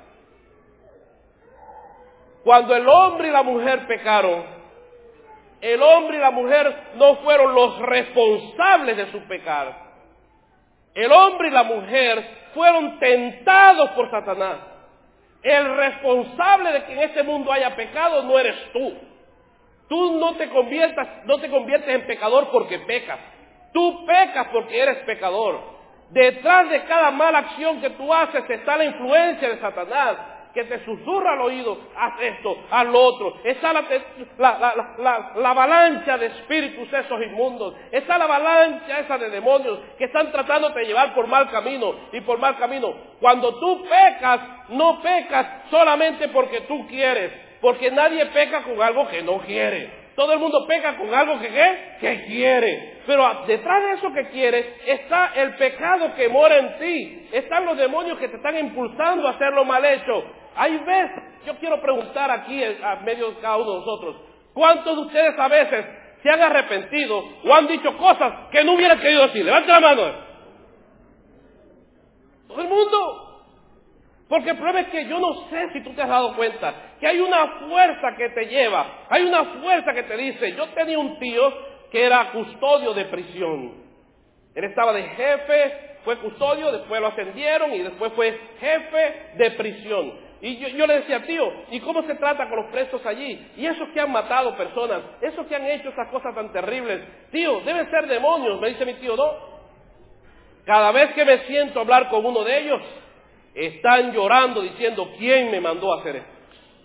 Cuando el hombre y la mujer pecaron, el hombre y la mujer no fueron los responsables de su pecado. El hombre y la mujer fueron tentados por Satanás. El responsable de que en este mundo haya pecado no eres tú. Tú no te conviertes en pecador porque pecas. Tú pecas porque eres pecador. Detrás de cada mala acción que tú haces está la influencia de Satanás, que te susurra al oído, haz esto, haz lo otro. Está la avalancha de espíritus esos inmundos. Está la avalancha esa de demonios que están tratando de llevar por mal camino y por mal camino. Cuando tú pecas, no pecas solamente porque tú quieres, porque nadie peca con algo que no quiere. Todo el mundo peca con algo que quiere. Pero detrás de eso que quiere está el pecado que mora en ti. Están los demonios que te están impulsando a hacer lo mal hecho. Hay veces, yo quiero preguntar aquí a medio de cada uno de nosotros, ¿cuántos de ustedes a veces se han arrepentido o han dicho cosas que no hubieran querido decir? Levante la mano. Todo el mundo. Porque el problema es que yo no sé si tú te has dado cuenta que hay una fuerza que te lleva, hay una fuerza que te dice. Yo tenía un tío que era custodio de prisión. Él estaba de jefe, fue custodio, después lo ascendieron y después fue jefe de prisión. Y yo le decía, tío, ¿y cómo se trata con los presos allí? Y esos que han matado personas, esos que han hecho esas cosas tan terribles. Tío, deben ser demonios. Me dice mi tío, no. Cada vez que me siento a hablar con uno de ellos, están llorando diciendo, ¿quién me mandó a hacer esto?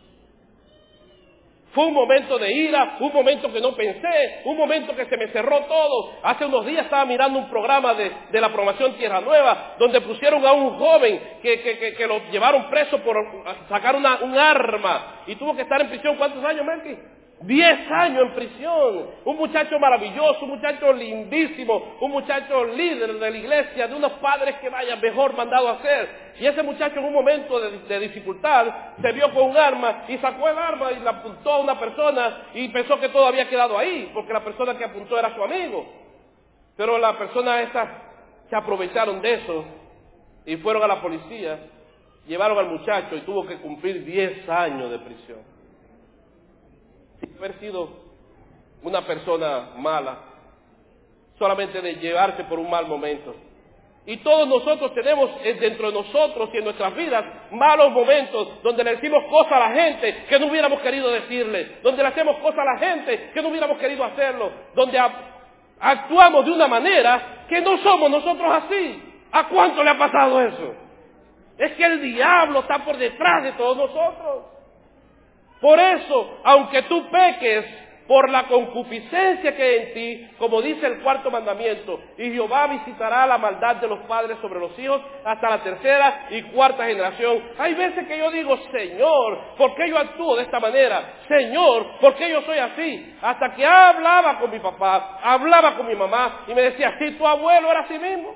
Fue un momento de ira, un momento que no pensé, un momento que se me cerró todo. Hace unos días estaba mirando un programa de la programación Tierra Nueva, donde pusieron a un joven que lo llevaron preso por sacar un arma y tuvo que estar en prisión. ¿Cuántos años, Melqui? 10 años en prisión. Un muchacho maravilloso, un muchacho lindísimo, un muchacho líder de la iglesia, de unos padres que vaya mejor mandado a hacer. Y ese muchacho en un momento de dificultad se vio con un arma y sacó el arma y la apuntó a una persona y pensó que todo había quedado ahí, porque la persona que apuntó era su amigo. Pero la persona esa se aprovecharon de eso y fueron a la policía, llevaron al muchacho y tuvo que cumplir 10 años de prisión. Sin haber sido una persona mala, solamente de llevarse por un mal momento. Y todos nosotros tenemos dentro de nosotros y en nuestras vidas malos momentos donde le decimos cosas a la gente que no hubiéramos querido decirle, donde le hacemos cosas a la gente que no hubiéramos querido hacerlo, donde actuamos de una manera que no somos nosotros así. ¿A cuánto le ha pasado eso? Es que el diablo está por detrás de todos nosotros. Por eso, aunque tú peques por la concupiscencia que hay en ti, como dice el 4º mandamiento, y Jehová visitará la maldad de los padres sobre los hijos hasta la 3ª y 4ª generación. Hay veces que yo digo, Señor, ¿por qué yo actúo de esta manera? Señor, ¿por qué yo soy así? Hasta que hablaba con mi papá, hablaba con mi mamá, y me decía, ¿sí tu abuelo era así mismo?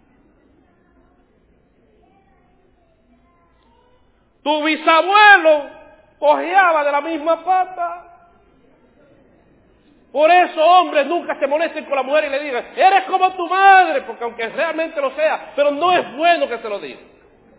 Tu bisabuelo cojeaba de la misma pata. Por eso, hombres, nunca se molesten con la mujer y le digan, eres como tu madre, porque aunque realmente lo sea, pero no es bueno que se lo diga.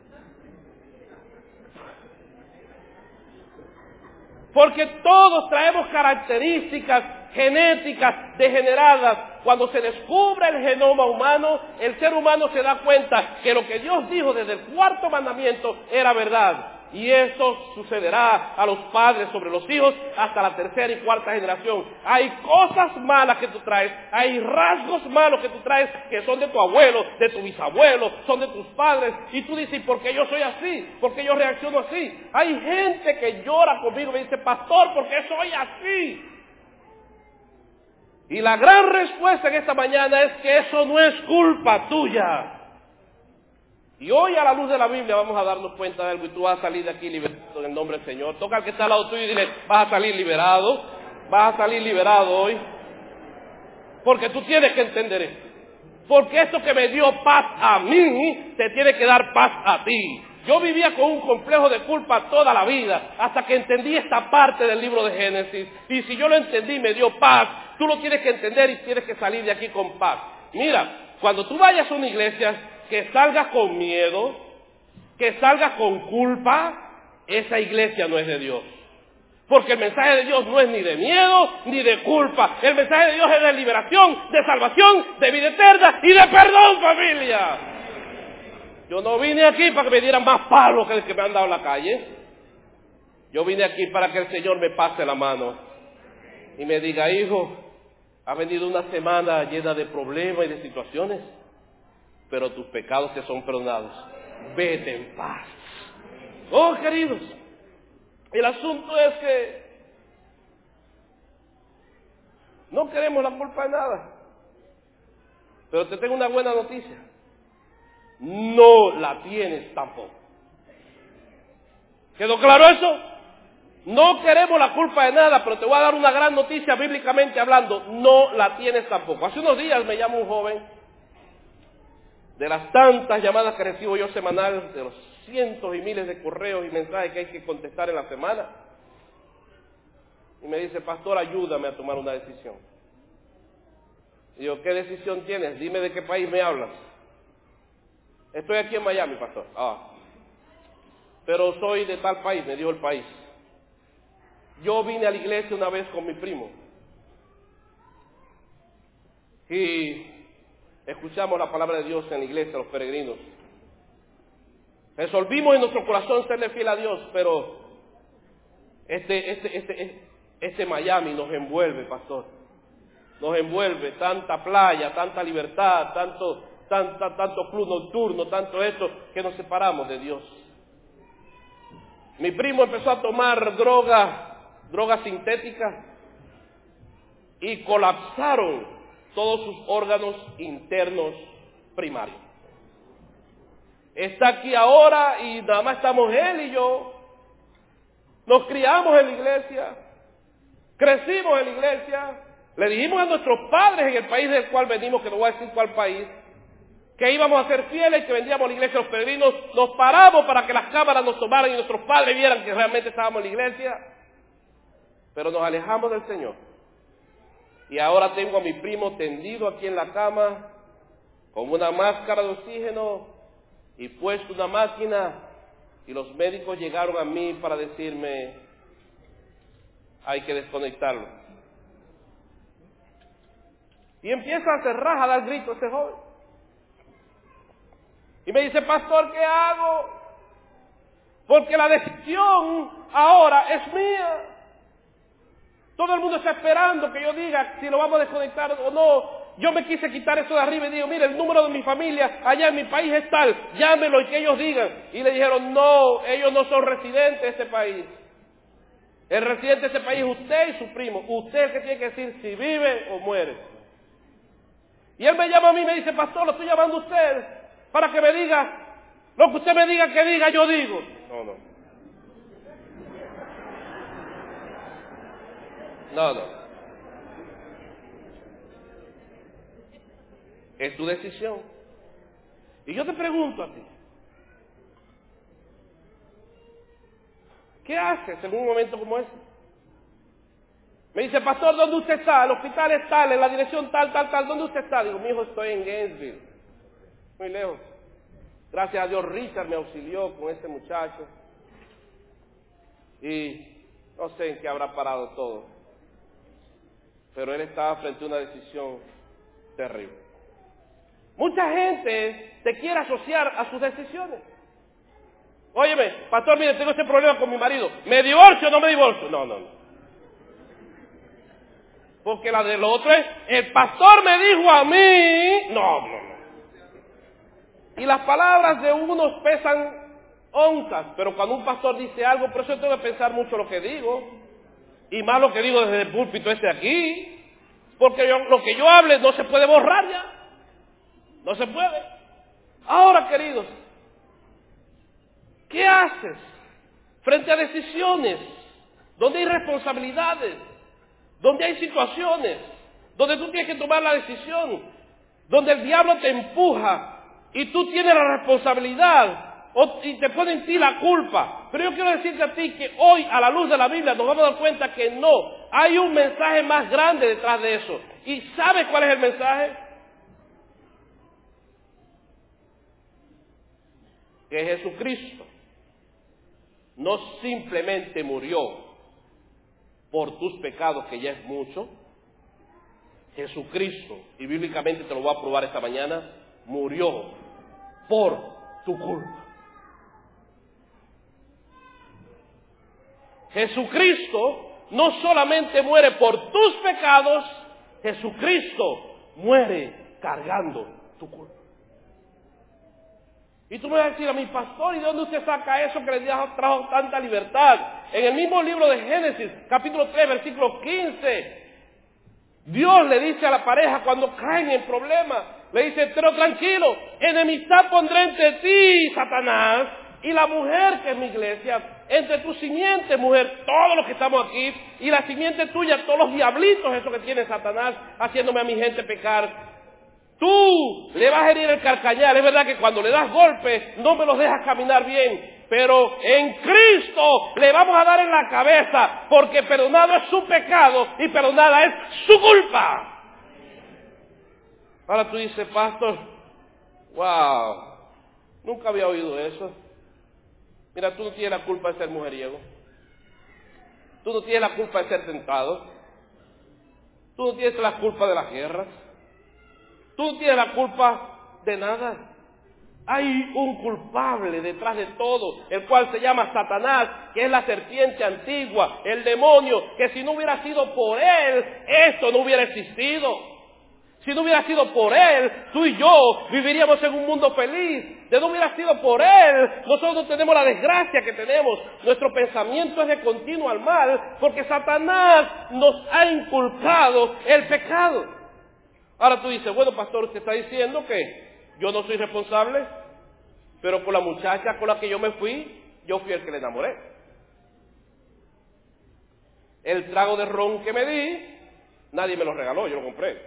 Porque todos traemos características genéticas degeneradas. Cuando se descubre el genoma humano, el ser humano se da cuenta que lo que Dios dijo desde el 4º mandamiento era verdad. Y eso sucederá a los padres sobre los hijos hasta la 3ª y 4ª generación. Hay cosas malas que tú traes, hay rasgos malos que tú traes que son de tu abuelo, de tu bisabuelo, son de tus padres. Y tú dices, ¿por qué yo soy así? ¿Por qué yo reacciono así? Hay gente que llora conmigo y me dice, pastor, ¿por qué soy así? Y la gran respuesta en esta mañana es que eso no es culpa tuya. Y hoy a la luz de la Biblia vamos a darnos cuenta de algo y tú vas a salir de aquí liberado en el nombre del Señor. Toca al que está al lado tuyo y dile, vas a salir liberado hoy. Porque tú tienes que entender esto. Porque esto que me dio paz a mí, te tiene que dar paz a ti. Yo vivía con un complejo de culpa toda la vida, hasta que entendí esta parte del libro de Génesis. Y si yo lo entendí, me dio paz. Tú lo tienes que entender y tienes que salir de aquí con paz. Mira, cuando tú vayas a una iglesia, que salgas con miedo, que salgas con culpa, esa iglesia no es de Dios. Porque el mensaje de Dios no es ni de miedo ni de culpa. El mensaje de Dios es de liberación, de salvación, de vida eterna y de perdón, familia. Yo no vine aquí para que me dieran más palos que el que me han dado en la calle. Yo vine aquí para que el Señor me pase la mano y me diga, hijo, ha venido una semana llena de problemas y de situaciones, pero tus pecados te son perdonados. Vete en paz. Oh, queridos, el asunto es que no queremos la culpa de nada. Pero te tengo una buena noticia. No la tienes tampoco. ¿Quedó claro eso? No queremos la culpa de nada, pero te voy a dar una gran noticia bíblicamente hablando. No la tienes tampoco. Hace unos días me llama un joven, de las tantas llamadas que recibo yo semanal, de los cientos y miles de correos y mensajes que hay que contestar en la semana, y me dice, pastor, ayúdame a tomar una decisión. Y yo, ¿qué decisión tienes? Dime de qué país me hablas. Estoy aquí en Miami, pastor. Pero soy de tal país, me dijo el país. Yo vine a la iglesia una vez con mi primo. Y escuchamos la palabra de Dios en la iglesia, los peregrinos. Resolvimos en nuestro corazón serle fiel a Dios, pero este Miami nos envuelve, pastor. Nos envuelve tanta playa, tanta libertad, tanto club nocturno, tanto esto, que nos separamos de Dios. Mi primo empezó a tomar drogas sintéticas y colapsaron todos sus órganos internos primarios. Está aquí ahora y nada más estamos él y yo. Nos criamos en la iglesia, crecimos en la iglesia, le dijimos a nuestros padres en el país del cual venimos, que no voy a decir cuál país, que íbamos a ser fieles, que vendríamos a la iglesia los peregrinos, nos paramos para que las cámaras nos tomaran y nuestros padres vieran que realmente estábamos en la iglesia, pero nos alejamos del Señor. Y ahora tengo a mi primo tendido aquí en la cama, con una máscara de oxígeno y puesto una máquina, y los médicos llegaron a mí para decirme, hay que desconectarlo. Y empieza a cerrar, a dar gritos ese joven. Y me dice, pastor, ¿qué hago? Porque la decisión ahora es mía. Todo el mundo está esperando que yo diga si lo vamos a desconectar o no. Yo me quise quitar eso de arriba y digo, mire, el número de mi familia allá en mi país es tal, llámelo y que ellos digan. Y le dijeron, no, ellos no son residentes de este país. El residente de este país es usted y su primo. Usted es el que tiene que decir si vive o muere. Y él me llama a mí y me dice, pastor, lo estoy llamando a usted para que me diga, lo que usted me diga que diga, yo digo. No. Es tu decisión. Y yo te pregunto a ti, ¿qué haces en un momento como ese? Me dice, pastor, ¿dónde usted está? El hospital es tal, en la dirección tal. ¿Dónde usted está? Digo, mi hijo, estoy en Gainesville, muy lejos. Gracias a Dios, Richard me auxilió con ese muchacho. Y no sé en qué habrá parado todo. Pero él estaba frente a una decisión terrible. Mucha gente te quiere asociar a sus decisiones. Óyeme, pastor, mire, tengo este problema con mi marido. ¿Me divorcio o no me divorcio? No. Porque la del otro es, el pastor me dijo a mí. No. Y las palabras de unos pesan onzas, pero cuando un pastor dice algo, por eso tengo que pensar mucho lo que digo. Y más lo que digo desde el púlpito aquí. Porque lo que yo hable no se puede borrar ya. No se puede. Ahora, queridos, ¿qué haces frente a decisiones donde hay responsabilidades, donde hay situaciones, donde tú tienes que tomar la decisión, donde el diablo te empuja y tú tienes la responsabilidad y te pone en ti la culpa? Pero yo quiero decirte a ti que hoy, a la luz de la Biblia, nos vamos a dar cuenta que no, hay un mensaje más grande detrás de eso. ¿Y sabes cuál es el mensaje? Que Jesucristo no simplemente murió por tus pecados, que ya es mucho. Jesucristo, y bíblicamente te lo voy a probar esta mañana, murió por tu culpa. Jesucristo no solamente muere por tus pecados, Jesucristo muere cargando tu culpa. Y tú me vas a decir a mi pastor, ¿y de dónde usted saca eso que le trajo tanta libertad? En el mismo libro de Génesis, capítulo 3, versículo 15, Dios le dice a la pareja cuando caen en problemas, le dice, pero tranquilo, enemistad pondré entre ti, Satanás, y la mujer que es mi iglesia, entre tu simiente, mujer, todos los que estamos aquí, y la simiente tuya, todos los diablitos, eso que tiene Satanás, haciéndome a mi gente pecar. Tú le vas a herir el carcañal. Es verdad que cuando le das golpes no me los dejas caminar bien, pero en Cristo le vamos a dar en la cabeza, porque perdonado es su pecado y perdonada es su culpa. Ahora tú dices, pastor, wow, Nunca había oído eso. Mira, tú no tienes la culpa de ser mujeriego. Tú no tienes la culpa de ser tentado. Tú no tienes la culpa de las guerras. Tú no tienes la culpa de nada. Hay un culpable detrás de todo, el cual se llama Satanás, que es la serpiente antigua, el demonio, que si no hubiera sido por él, esto no hubiera existido. Si no hubiera sido por él, tú y yo viviríamos en un mundo feliz. De no hubiera sido por él, nosotros no tenemos la desgracia que tenemos. Nuestro pensamiento es de continuo al mal, porque Satanás nos ha inculcado el pecado. Ahora tú dices, bueno, pastor, usted está diciendo que yo no soy responsable, pero con la muchacha con la que yo me fui, yo fui el que le enamoré. El trago de ron que me di, nadie me lo regaló, yo lo compré.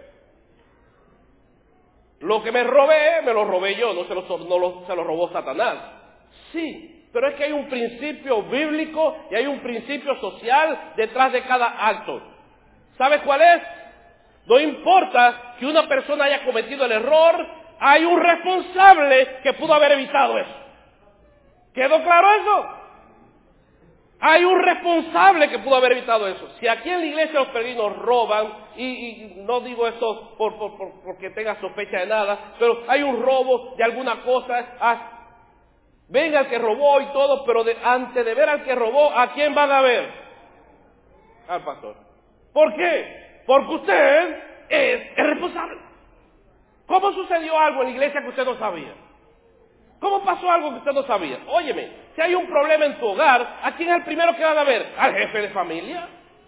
Lo que me robé, me lo robé yo, no se lo robó Satanás. Sí, pero es que hay un principio bíblico y hay un principio social detrás de cada acto. ¿Sabes cuál es? No importa que una persona haya cometido el error, hay un responsable que pudo haber evitado eso. ¿Quedó claro eso? Hay un responsable que pudo haber evitado eso. Si aquí en la iglesia los peregrinos roban, y no digo esto porque tenga sospecha de nada, pero hay un robo de alguna cosa, venga el que robó y todo, pero antes de ver al que robó, ¿a quién van a ver? Al pastor. ¿Por qué? Porque usted es el responsable. ¿Cómo sucedió algo en la iglesia que usted no sabía? ¿Cómo pasó algo que usted no sabía? Óyeme, si hay un problema en tu hogar, ¿a quién es el primero que van a ver? ¿Al jefe de familia?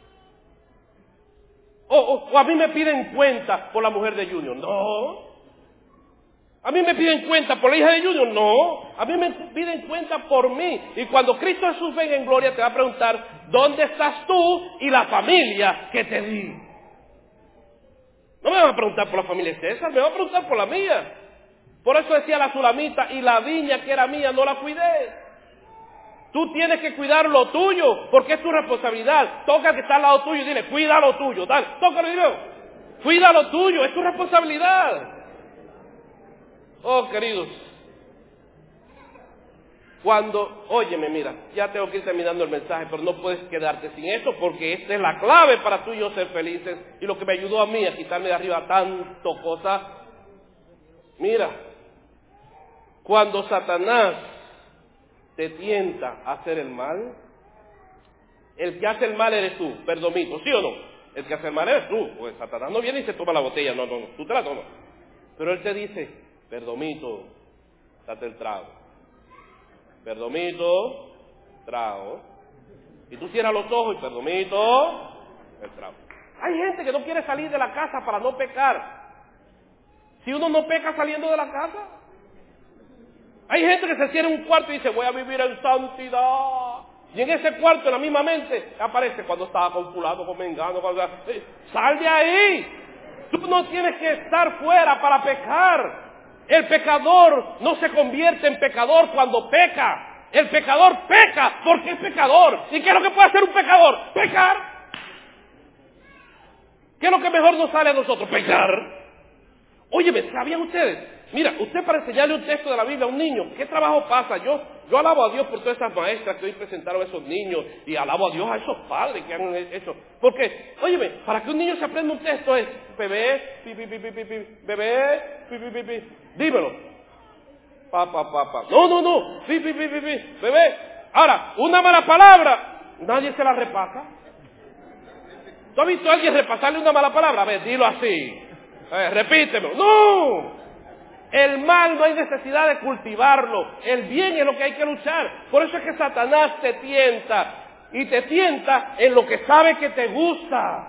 ¿O a mí me piden cuenta por la mujer de Junior? No. ¿A mí me piden cuenta por la hija de Junior? No. A mí me piden cuenta por mí. Y cuando Cristo Jesús venga en gloria te va a preguntar, ¿dónde estás tú y la familia que te di? No me van a preguntar por la familia de César, me van a preguntar por la mía. Por eso decía la sulamita, y la viña que era mía no la cuidé. Tú tienes que cuidar lo tuyo, porque es tu responsabilidad. Toca al que está al lado tuyo y dile, cuida lo tuyo. Dale, tócalo y dile, cuida lo tuyo, es tu responsabilidad. Oh, queridos, óyeme, mira, ya tengo que ir terminando el mensaje, pero no puedes quedarte sin esto, porque esta es la clave para tú y yo ser felices, y lo que me ayudó a mí a quitarme de arriba tanto cosa. Mira, cuando Satanás te tienta a hacer el mal, el que hace el mal eres tú, perdomito, ¿sí o no? El que hace el mal eres tú, pues Satanás no viene y se toma la botella, no, tú te la tomas. Pero él te dice, perdomito, date el trago. Perdomito, trago. Y tú cierras los ojos y perdomito, el trago. Hay gente que no quiere salir de la casa para no pecar. Si uno no peca saliendo de la casa. Hay gente que se cierra en un cuarto y dice, voy a vivir en santidad. Y en ese cuarto, en la misma mente, aparece cuando estaba con fulano, con mengano, sal de ahí. Tú no tienes que estar fuera para pecar. El pecador no se convierte en pecador cuando peca. El pecador peca porque es pecador. ¿Y qué es lo que puede hacer un pecador? Pecar. ¿Qué es lo que mejor nos sale a nosotros? Pecar. Óyeme, ¿sabían ustedes? Mira, usted para enseñarle un texto de la Biblia a un niño, ¿qué trabajo pasa? Yo alabo a Dios por todas esas maestras que hoy presentaron a esos niños, y alabo a Dios a esos padres que han hecho. Porque, óyeme, para que un niño se aprenda un texto es, bebé, bebé, dímelo. No, bebé. Ahora, una mala palabra, nadie se la repasa. ¿Tú has visto a alguien repasarle una mala palabra? A ver, dilo así. Repítelo. ¡No! El mal no hay necesidad de cultivarlo. El bien es lo que hay que luchar. Por eso es que Satanás te tienta. Y te tienta en lo que sabe que te gusta.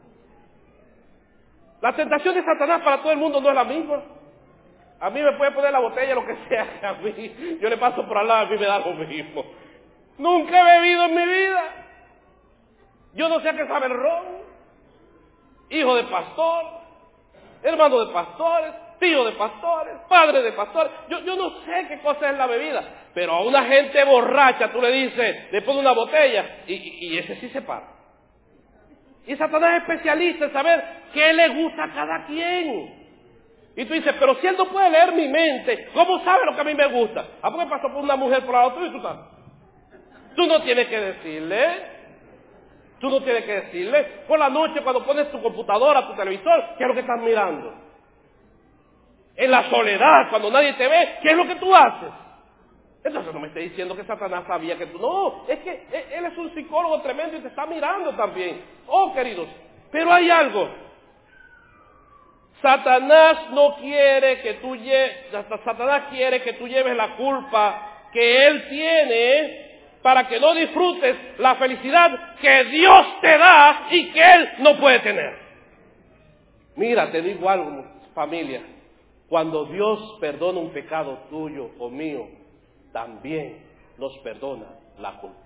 La tentación de Satanás para todo el mundo no es la misma. A mí me puede poner la botella, lo que sea. A mí, yo le paso por al lado, a mí me da lo mismo. Nunca he bebido en mi vida. Yo no sé a qué sabe el ron. Hijo de pastor, hermano de pastores, tío de pastores, padre de pastores. Yo no sé qué cosa es la bebida. Pero a una gente borracha tú le dices, le pones una botella y ese sí se para. Y Satanás es especialista en saber qué le gusta a cada quien. Y tú dices, pero si él no puede leer mi mente, ¿cómo sabe lo que a mí me gusta? ¿A por qué pasó por una mujer por la otra y tú sabes? Tú no tienes que decirle. Tú no tienes que decirle. Por la noche cuando pones tu computadora, tu televisor, ¿qué es lo que estás mirando? En la soledad, cuando nadie te ve, ¿qué es lo que tú haces? Entonces no me estés diciendo que Satanás sabía que tú... No, es que él es un psicólogo tremendo y te está mirando también. Oh, queridos, pero hay algo. Satanás no quiere que tú Satanás quiere que tú lleves la culpa que él tiene para que no disfrutes la felicidad que Dios te da y que él no puede tener. Mira, te digo algo, familia. Cuando Dios perdona un pecado tuyo o mío, también nos perdona la culpa.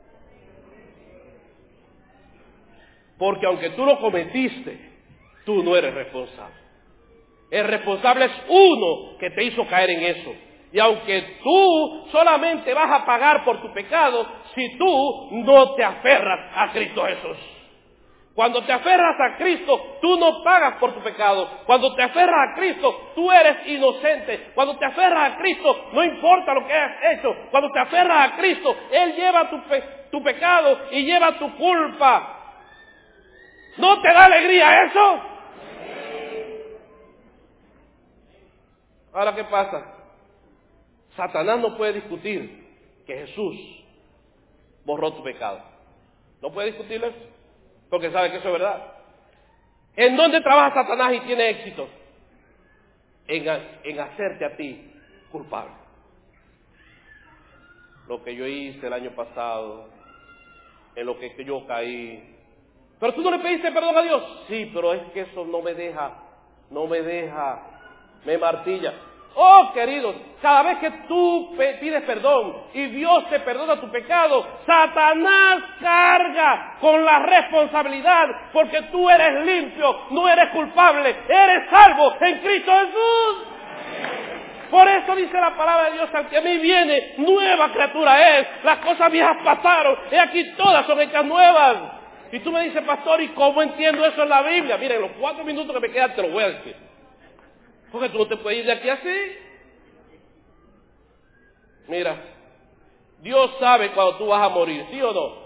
Porque aunque tú lo cometiste, tú no eres responsable. El responsable es uno que te hizo caer en eso. Y aunque tú solamente vas a pagar por tu pecado si tú no te aferras a Cristo Jesús. Cuando te aferras a Cristo, tú no pagas por tu pecado. Cuando te aferras a Cristo, tú eres inocente. Cuando te aferras a Cristo, no importa lo que hayas hecho. Cuando te aferras a Cristo, Él lleva tu pecado y lleva tu culpa. ¿No te da alegría eso? Ahora, ¿qué pasa? Satanás no puede discutir que Jesús borró tu pecado. No puede discutirlo porque sabe que eso es verdad. ¿En dónde trabaja Satanás y tiene éxito? En hacerte a ti culpable. Lo que yo hice el año pasado, en lo que yo caí. Pero tú no le pediste perdón a Dios. Sí, pero es que eso no me deja, me martilla. Oh, queridos, cada vez que tú pides perdón y Dios te perdona tu pecado, Satanás carga con la responsabilidad porque tú eres limpio, no eres culpable, eres salvo en Cristo Jesús. Por eso dice la palabra de Dios, al que a mí viene, nueva criatura es, las cosas viejas pasaron, y aquí todas son hechas nuevas. Y tú me dices, pastor, ¿y cómo entiendo eso en la Biblia? Mira, en los 4 minutos que me quedan te lo voy a decir. Porque tú no te puedes ir de aquí así. Mira, Dios sabe cuando tú vas a morir, ¿sí o no?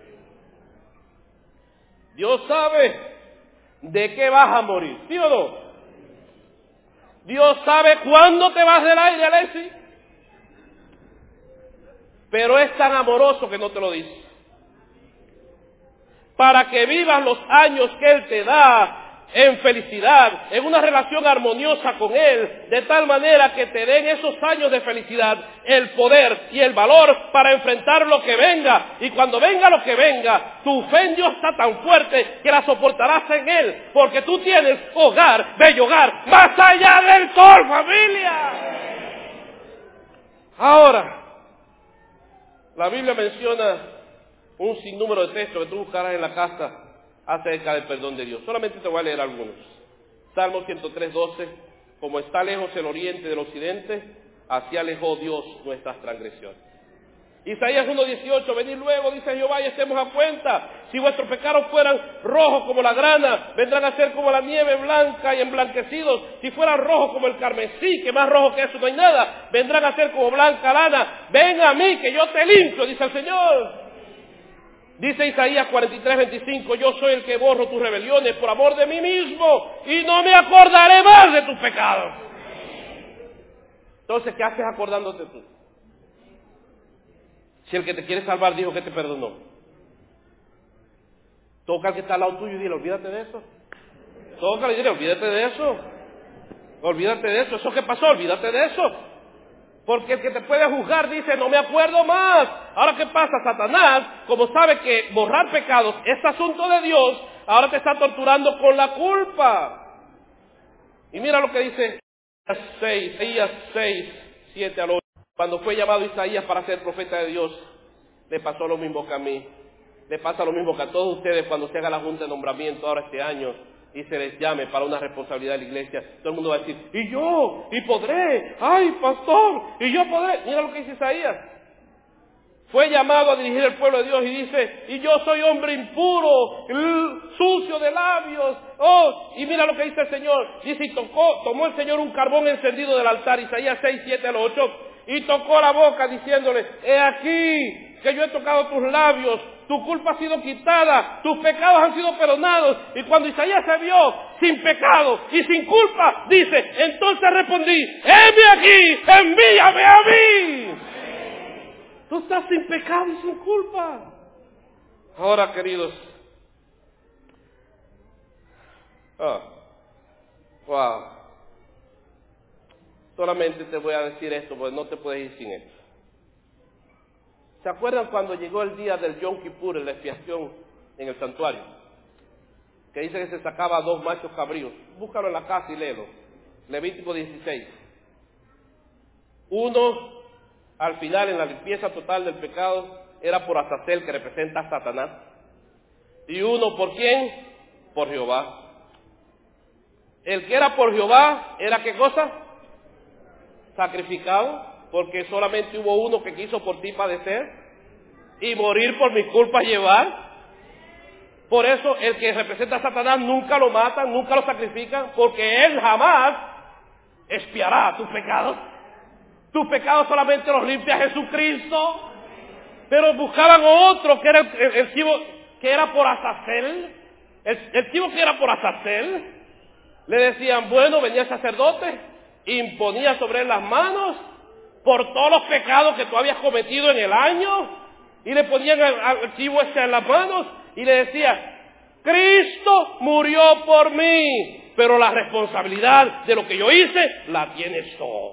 Dios sabe de qué vas a morir, ¿sí o no? Dios sabe cuándo te vas del aire, Alexis. Pero es tan amoroso que no te lo dice. Para que vivas los años que Él te da en felicidad, en una relación armoniosa con Él, de tal manera que te den esos años de felicidad, el poder y el valor para enfrentar lo que venga. Y cuando venga lo que venga, tu fe en Dios está tan fuerte que la soportarás en Él, porque tú tienes hogar, bello hogar, más allá del sol, familia. Ahora, la Biblia menciona un sinnúmero de textos que tú buscarás en la casa acerca del perdón de Dios. Solamente te voy a leer algunos. Salmo 103:12. Como está lejos el oriente del occidente, así alejó Dios nuestras transgresiones. Isaías 1:18. Venid luego, dice Jehová, y estemos a cuenta. Si vuestros pecados fueran rojos como la grana, vendrán a ser como la nieve blanca y emblanquecidos. Si fueran rojos como el carmesí, que más rojo que eso no hay nada, vendrán a ser como blanca lana. Ven a mí, que yo te limpio, dice el Señor. Dice Isaías 43:25, yo soy el que borro tus rebeliones por amor de mí mismo y no me acordaré más de tus pecados. Entonces, ¿qué haces acordándote tú? Si el que te quiere salvar dijo que te perdonó. Toca al que está al lado tuyo y dile, olvídate de eso. Tócale y dile, olvídate de eso. Olvídate de eso. ¿Eso qué pasó? Olvídate de eso. Porque el que te puede juzgar dice, no me acuerdo más. Ahora, ¿qué pasa? Satanás, como sabe que borrar pecados es asunto de Dios, ahora te está torturando con la culpa. Y mira lo que dice Isaías 6:7-8. Cuando fue llamado Isaías para ser profeta de Dios, le pasó lo mismo que a mí. Le pasa lo mismo que a todos ustedes cuando se haga la junta de nombramiento ahora este año y se les llame para una responsabilidad de la iglesia. Todo el mundo va a decir, ¿y yo? ¿Y podré? ¡Ay, pastor! ¿Y yo podré? Mira lo que dice Isaías. Fue llamado a dirigir el pueblo de Dios y dice, y yo soy hombre impuro, sucio de labios. Oh, y mira lo que dice el Señor. Dice, y tomó el Señor un carbón encendido del altar, Isaías 6, 7 al 8, y tocó la boca diciéndole, he aquí que yo he tocado tus labios, tu culpa ha sido quitada, tus pecados han sido perdonados. Y cuando Isaías se vio sin pecado y sin culpa, dice, entonces respondí, heme aquí, envíame a mí. Tú estás sin pecado y sin culpa. Ahora, queridos, solamente te voy a decir esto, porque no te puedes ir sin esto. ¿Se acuerdan cuando llegó el día del Yom Kippur, la expiación en el santuario? Que dice que se sacaba 2 machos cabríos. Búscalo en la casa y léelo. Levítico 16. Uno, al final, en la limpieza total del pecado, era por Azazel, que representa a Satanás. Y uno, ¿por quién? Por Jehová. El que era por Jehová, ¿era qué cosa? Sacrificado, porque solamente hubo uno que quiso por ti padecer y morir por mis culpas llevar. Por eso el que representa a Satanás nunca lo matan, nunca lo sacrifican, porque él jamás expiará tus pecados. Tus pecados solamente los limpia Jesucristo. Pero buscaban otro que era el chivo que era por Azazel. El chivo que era por Azazel. Le decían, bueno, venía el sacerdote, imponía sobre él las manos por todos los pecados que tú habías cometido en el año, y le ponían al chivo ese en las manos y le decía, Cristo murió por mí, pero la responsabilidad de lo que yo hice la tienes tú.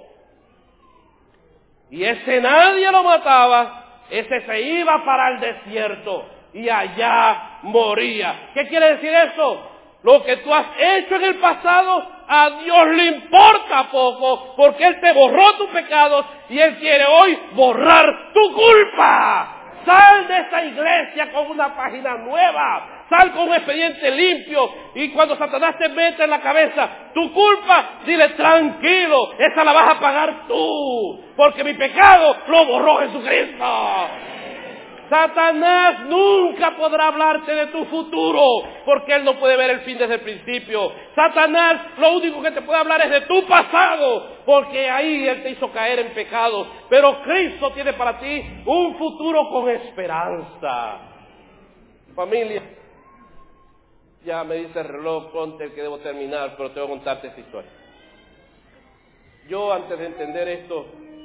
Y ese nadie lo mataba, ese se iba para el desierto y allá moría. ¿Qué quiere decir eso? Lo que tú has hecho en el pasado, a Dios le importa poco, porque Él te borró tus pecados y Él quiere hoy borrar tu culpa. Sal de esta iglesia con una página nueva, sal con un expediente limpio, y cuando Satanás te mete en la cabeza tu culpa, dile, tranquilo, esa la vas a pagar tú, porque mi pecado lo borró Jesucristo. Satanás nunca podrá hablarte de tu futuro, porque él no puede ver el fin desde el principio. Satanás lo único que te puede hablar es de tu pasado, porque ahí él te hizo caer en pecados. Pero Cristo tiene para ti un futuro con esperanza. Familia, ya me dice el reloj, ponte que debo terminar, pero tengo que contarte esta historia. Yo, antes de entender esto,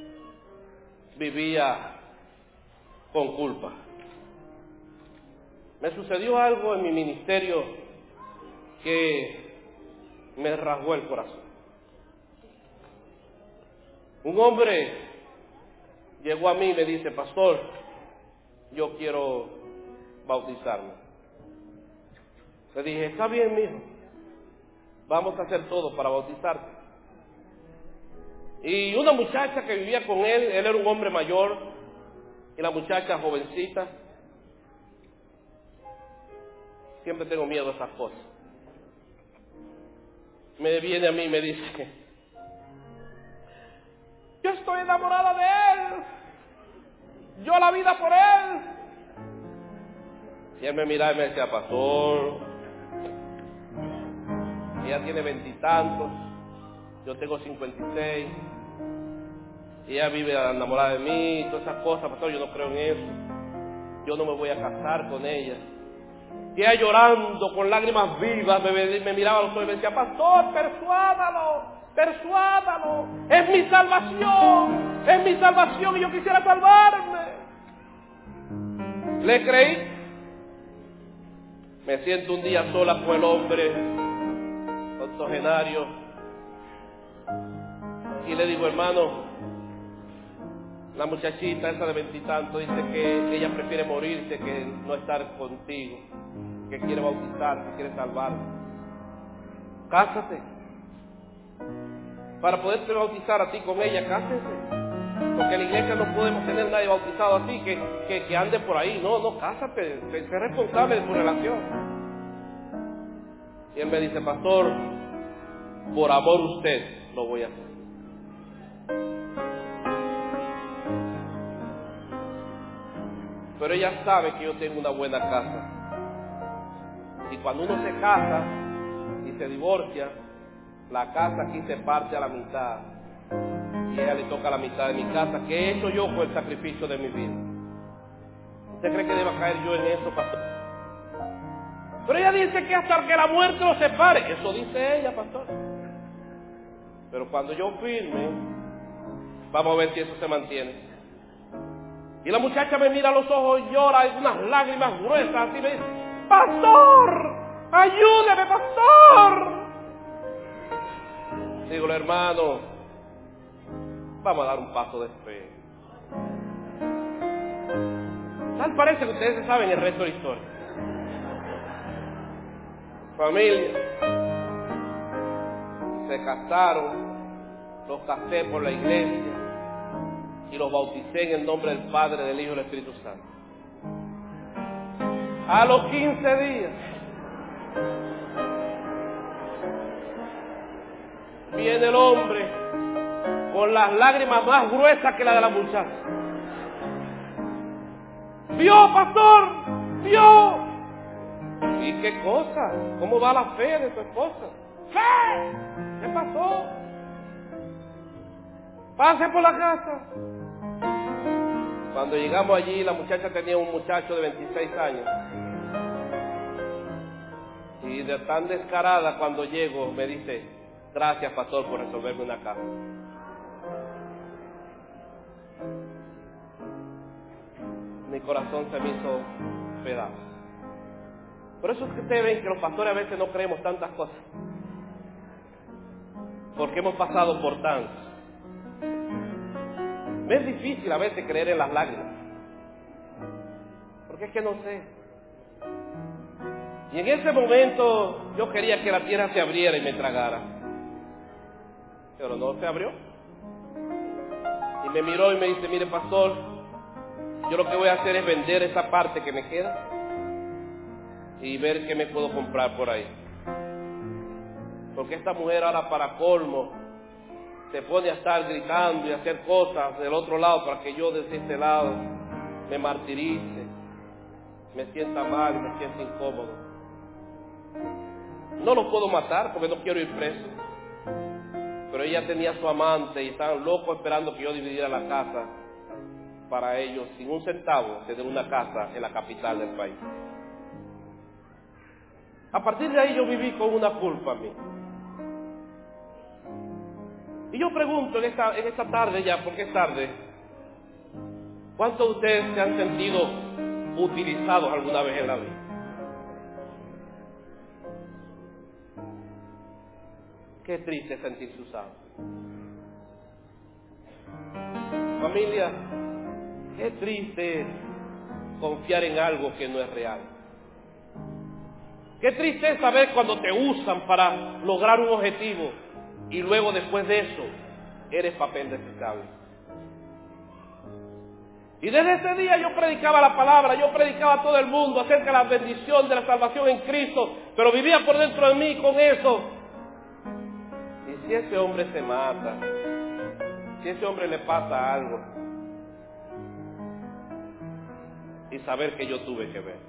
vivía con culpa. Me sucedió algo en mi ministerio que me rasgó el corazón. Un hombre llegó a mí y me dice, pastor, yo quiero bautizarme. Le dije, está bien, mijo, vamos a hacer todo para bautizarte. Y una muchacha que vivía con él era un hombre mayor, y la muchacha jovencita. Siempre tengo miedo a esas cosas. Me viene a mí y me dice, yo estoy enamorada de él, yo la vida por él. Y él me miraba y me decía, pastor, ella tiene 20 y tantos, yo tengo 56, y ella vive enamorada de mí, y todas esas cosas, pastor, yo no creo en eso, yo no me voy a casar con ella. Y ella llorando con lágrimas vivas me miraba a los ojos y me decía, pastor, persuádalo, es mi salvación y yo quisiera salvarme. Le creí. Me siento un día sola con el hombre octogenario y le digo, hermano, la muchachita esa de 20 y tantos dice que ella prefiere morirse que no estar contigo, que quiere bautizar, que quiere salvar. Cásate. Para poderte bautizar a ti con ella, cásese. Porque en la iglesia no podemos tener nadie bautizado así, que ande por ahí. No, cásate, sé responsable de tu relación. Y él me dice, pastor, por amor a usted lo voy a hacer. Pero ella sabe que yo tengo una buena casa. Y cuando uno se casa y se divorcia, la casa aquí se parte a la mitad. Y a ella le toca la mitad de mi casa, que he hecho yo por el sacrificio de mi vida. ¿Usted cree que deba caer yo en eso, pastor? Pero ella dice que hasta que la muerte los separe. Eso dice ella, pastor. Pero cuando yo firme, vamos a ver si eso se mantiene. Y la muchacha me mira a los ojos y llora, hay unas lágrimas gruesas, así me dice: ¡Pastor! ¡Ayúdeme, pastor! Digo, hermano, vamos a dar un paso de fe. Tal parece que ustedes saben el resto de la historia. Familia, se casaron, los casé por la iglesia y los bauticé en el nombre del Padre, del Hijo y del Espíritu Santo. A los 15 días viene el hombre con las lágrimas más gruesas que la de la muchacha. ¿Vio, pastor? ¿Vio? ¿Y qué cosa? ¿Cómo va la fe de tu esposa? ¡Fe! ¿Qué pasó? Pase por la casa. Cuando llegamos allí, la muchacha tenía un muchacho de 26 años. Y de tan descarada, cuando llego, me dice: gracias, pastor, por resolverme una casa. Mi corazón se me hizo pedazos. Por eso es que ustedes ven que los pastores a veces no creemos tantas cosas. Porque hemos pasado por tanto. Me es difícil a veces creer en las lágrimas. Porque es que no sé. Y en ese momento yo quería que la tierra se abriera y me tragara. Pero no se abrió. Y me miró y me dice: mire, pastor, yo lo que voy a hacer es vender esa parte que me queda y ver qué me puedo comprar por ahí. Porque esta mujer ahora, para colmo, se pone a estar gritando y a hacer cosas del otro lado para que yo desde este lado me martirice, me sienta mal, me sienta incómodo. No lo puedo matar porque no quiero ir preso. Pero ella tenía a su amante y estaban locos esperando que yo dividiera la casa para ellos, sin un centavo, tener una casa en la capital del país. A partir de ahí yo viví con una culpa a mí. Y yo pregunto en esta tarde ya, porque es tarde, ¿cuántos de ustedes se han sentido utilizados alguna vez en la vida? Qué triste sentirse usado. Familia, qué triste es confiar en algo que no es real. Qué triste es saber cuando te usan para lograr un objetivo y luego después de eso eres papel desechable. Y desde ese día yo predicaba la palabra, yo predicaba a todo el mundo acerca de la bendición de la salvación en Cristo, pero vivía por dentro de mí con eso. Y si ese hombre se mata, si ese hombre le pasa algo, y saber que yo tuve que ver.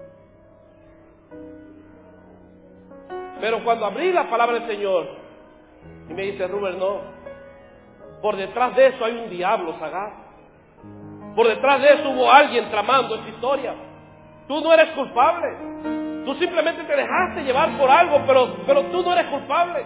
Pero cuando abrí la palabra del Señor y me dice: Rubén, no, por detrás de eso hay un diablo sagaz, por detrás de eso hubo alguien tramando esta historia. Tú no eres culpable, tú simplemente te dejaste llevar por algo, pero tú no eres culpable.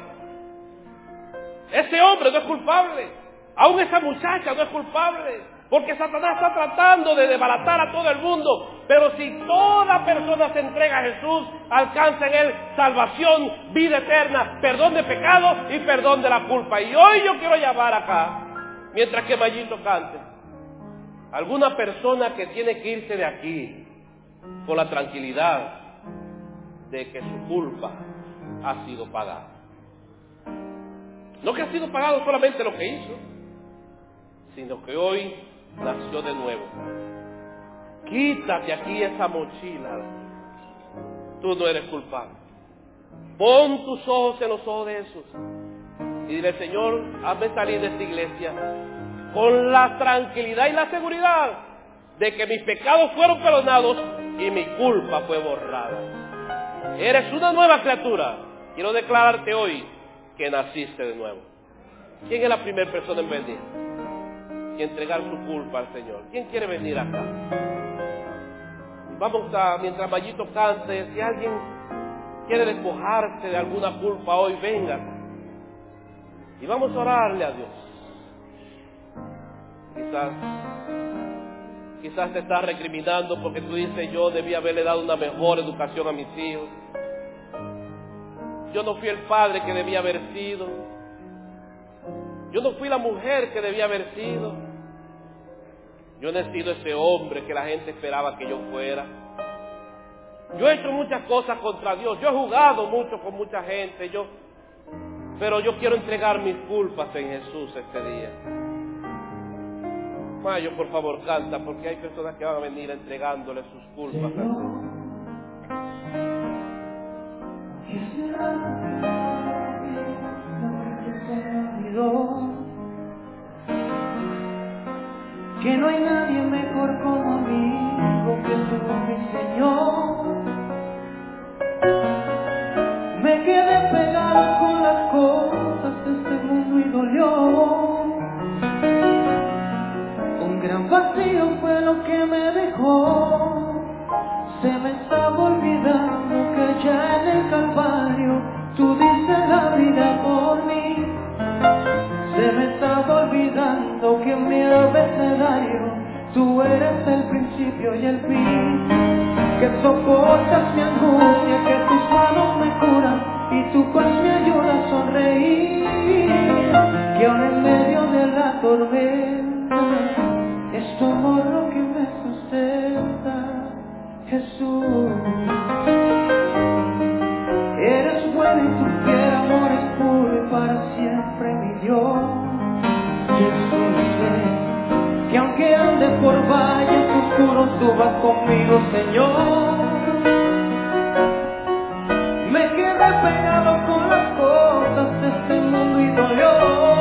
Ese hombre no es culpable, aún esa muchacha no es culpable. Porque Satanás está tratando de desbaratar a todo el mundo. Pero si toda persona se entrega a Jesús, alcanza en Él salvación, vida eterna, perdón de pecado y perdón de la culpa. Y hoy yo quiero llamar acá, mientras que Mayito cante, alguna persona que tiene que irse de aquí con la tranquilidad de que su culpa ha sido pagada. No que ha sido pagado solamente lo que hizo, sino que hoy nació de nuevo. Quítate aquí esa mochila. Tú no eres culpable. Pon tus ojos en los ojos de esos y dile: Señor, hazme salir de esta iglesia con la tranquilidad y la seguridad de que mis pecados fueron perdonados y mi culpa fue borrada. Eres una nueva criatura. Quiero declararte hoy que naciste de nuevo. ¿Quién es la primera persona en venir y entregar su culpa al Señor? ¿Quién quiere venir acá? Vamos a, mientras Mayito cante, si alguien quiere despojarse de alguna culpa hoy, venga. Y vamos a orarle a Dios. Quizás te estás recriminando porque tú dices, yo debía haberle dado una mejor educación a mis hijos. Yo no fui el padre que debía haber sido. Yo no fui la mujer que debía haber sido. Yo no he sido ese hombre que la gente esperaba que yo fuera. Yo he hecho muchas cosas contra Dios. Yo he jugado mucho con mucha gente. Pero yo quiero entregar mis culpas en Jesús este día. Mayo, por favor, canta, porque hay personas que van a venir entregándole sus culpas a Dios. Que no hay nadie mejor como amigo que tú, mi Señor. Me quedé pegado con las cosas de este mundo y dolió. Un gran vacío fue lo que me dejó. Se me estaba olvidando que ya en el Calvario tú diste la vida por mí. Se me estaba olvidando que en mi abecedario tú eres el principio y el fin. Que soportas mi angustia, que tus manos me curan y tu paz me ayuda a sonreír. Que ahora en medio de la tormenta es tu amor lo que me sustenta, Jesús. Eres bueno y tu fiel amor es puro y para siempre mi Dios. Yo solo sé que aunque ande por valles oscuros tú vas conmigo, Señor. Me quedé pegado con las cosas de este mundo y dolió.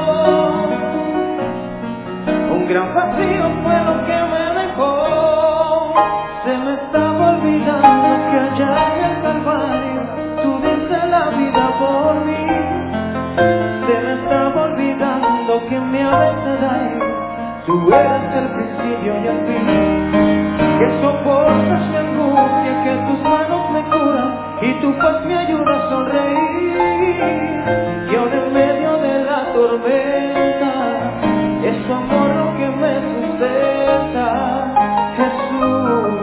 Un gran vacío fue lo que me dejó. Se me estaba olvidando que allá en el Calvario tú diste la vida por mí. Se me estaba olvidando que en mi abecedario tú eres el principio y el fin. Que soportas mi angustia, que tus manos me curan y tu paz me ayuda a sonreír. Y ahora en medio de la tormenta es tu amor lo que me sustenta, Jesús.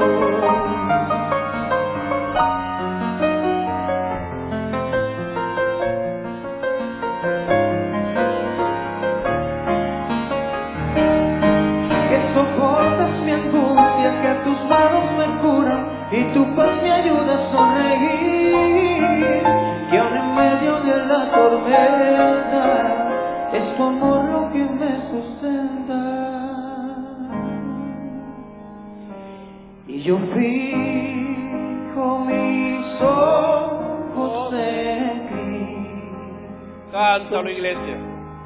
Que soportas mi angustia, que tus manos me curan y tu paz me ayuda a sonreír. Y ahora en medio de la tormenta es tu amor lo que me sustenta. Y yo fijo mis ojos en ti. Cántalo, iglesia.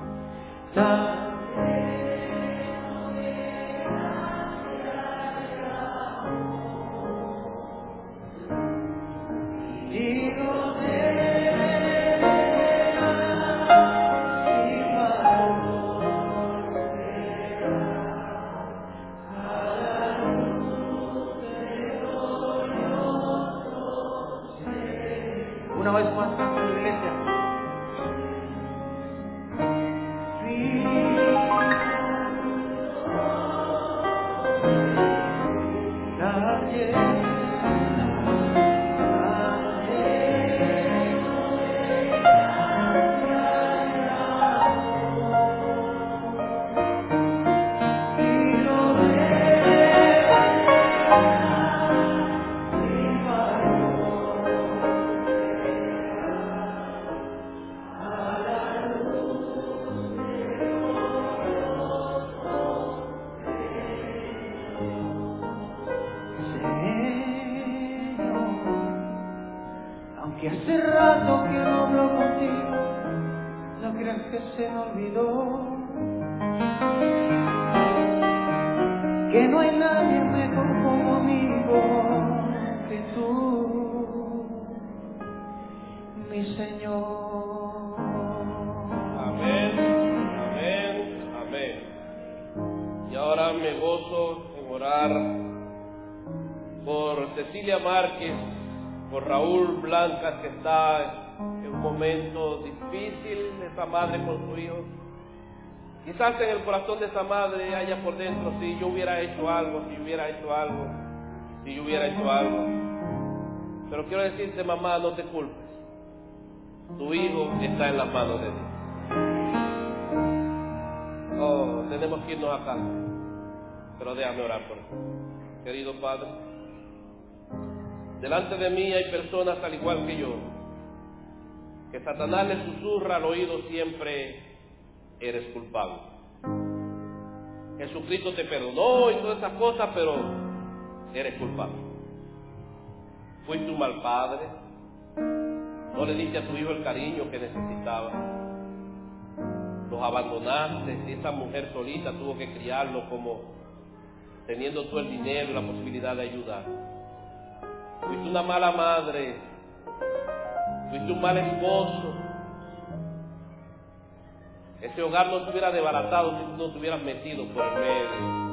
Una vez más, iglesia. Que hace rato que no hablo contigo, no creas que se me olvidó, que no hay nada Señor. Amén, amén, amén. Y ahora me gozo en orar por Cecilia Márquez, por Raúl Blancas, que está en un momento difícil, esa madre con su hijo. Quizás en el corazón de esa madre haya por dentro, si yo hubiera hecho algo, si yo hubiera hecho algo, si yo hubiera hecho algo. Pero quiero decirte, mamá, no te culpes. Tu hijo está en las manos de Dios. Oh, tenemos que irnos a casa. Pero déjame orar por ti. Querido Padre, delante de mí hay personas al igual que yo, que Satanás les susurra al oído siempre: eres culpable. Jesucristo te perdonó y todas esas cosas, pero eres culpable. Fuiste un mal padre, no le diste a tu hijo el cariño que necesitaba, los abandonaste y esa mujer solita tuvo que criarlo como teniendo tú el dinero y la posibilidad de ayudar. Fuiste una mala madre, fuiste un mal esposo. Ese hogar no se hubiera desbaratado si tú no te hubieras metido por el medio.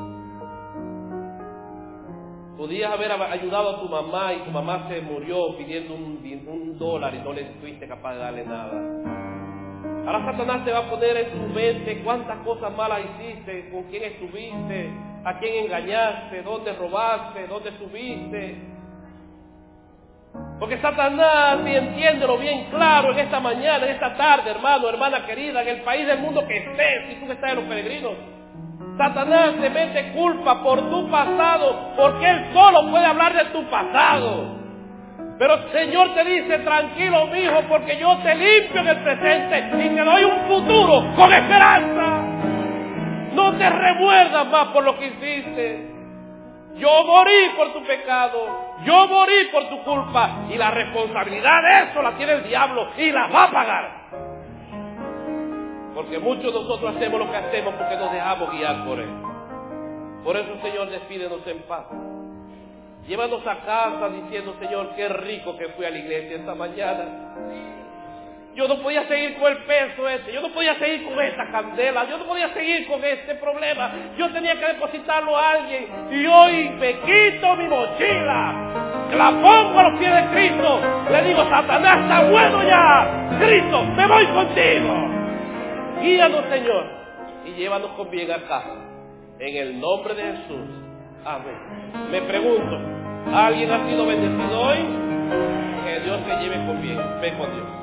Podías haber ayudado a tu mamá y tu mamá se murió pidiendo $1 y no le fuiste capaz de darle nada. Ahora Satanás te va a poner en tu mente cuántas cosas malas hiciste, con quién estuviste, a quién engañaste, dónde robaste, dónde subiste. Porque Satanás, y entiéndelo bien claro en esta mañana, en esta tarde, hermano, hermana querida, en el país del mundo que estés, si tú que estás en los peregrinos, Satanás te mete culpa por tu pasado, porque él solo puede hablar de tu pasado. Pero el Señor te dice: tranquilo, mijo, porque yo te limpio en el presente y te doy un futuro con esperanza. No te remuerdas más por lo que hiciste. Yo morí por tu pecado, yo morí por tu culpa, y la responsabilidad de eso la tiene el diablo y la va a pagar. Porque muchos de nosotros hacemos lo que hacemos porque nos dejamos guiar por él. Por eso, Señor, despídenos en paz. Llévanos a casa diciendo: Señor, qué rico que fui a la iglesia esta mañana. Yo no podía seguir con el peso ese, yo no podía seguir con esta candela, yo no podía seguir con este problema. Yo tenía que depositarlo a alguien, y hoy me quito mi mochila, la pongo a los pies de Cristo, le digo: Satanás, está bueno ya, Cristo, me voy contigo. Guíanos, Señor, y llévanos con bien a casa, en el nombre de Jesús. Amén. Me pregunto, ¿alguien ha sido bendecido hoy? Que Dios te lleve con bien. Ven con Dios.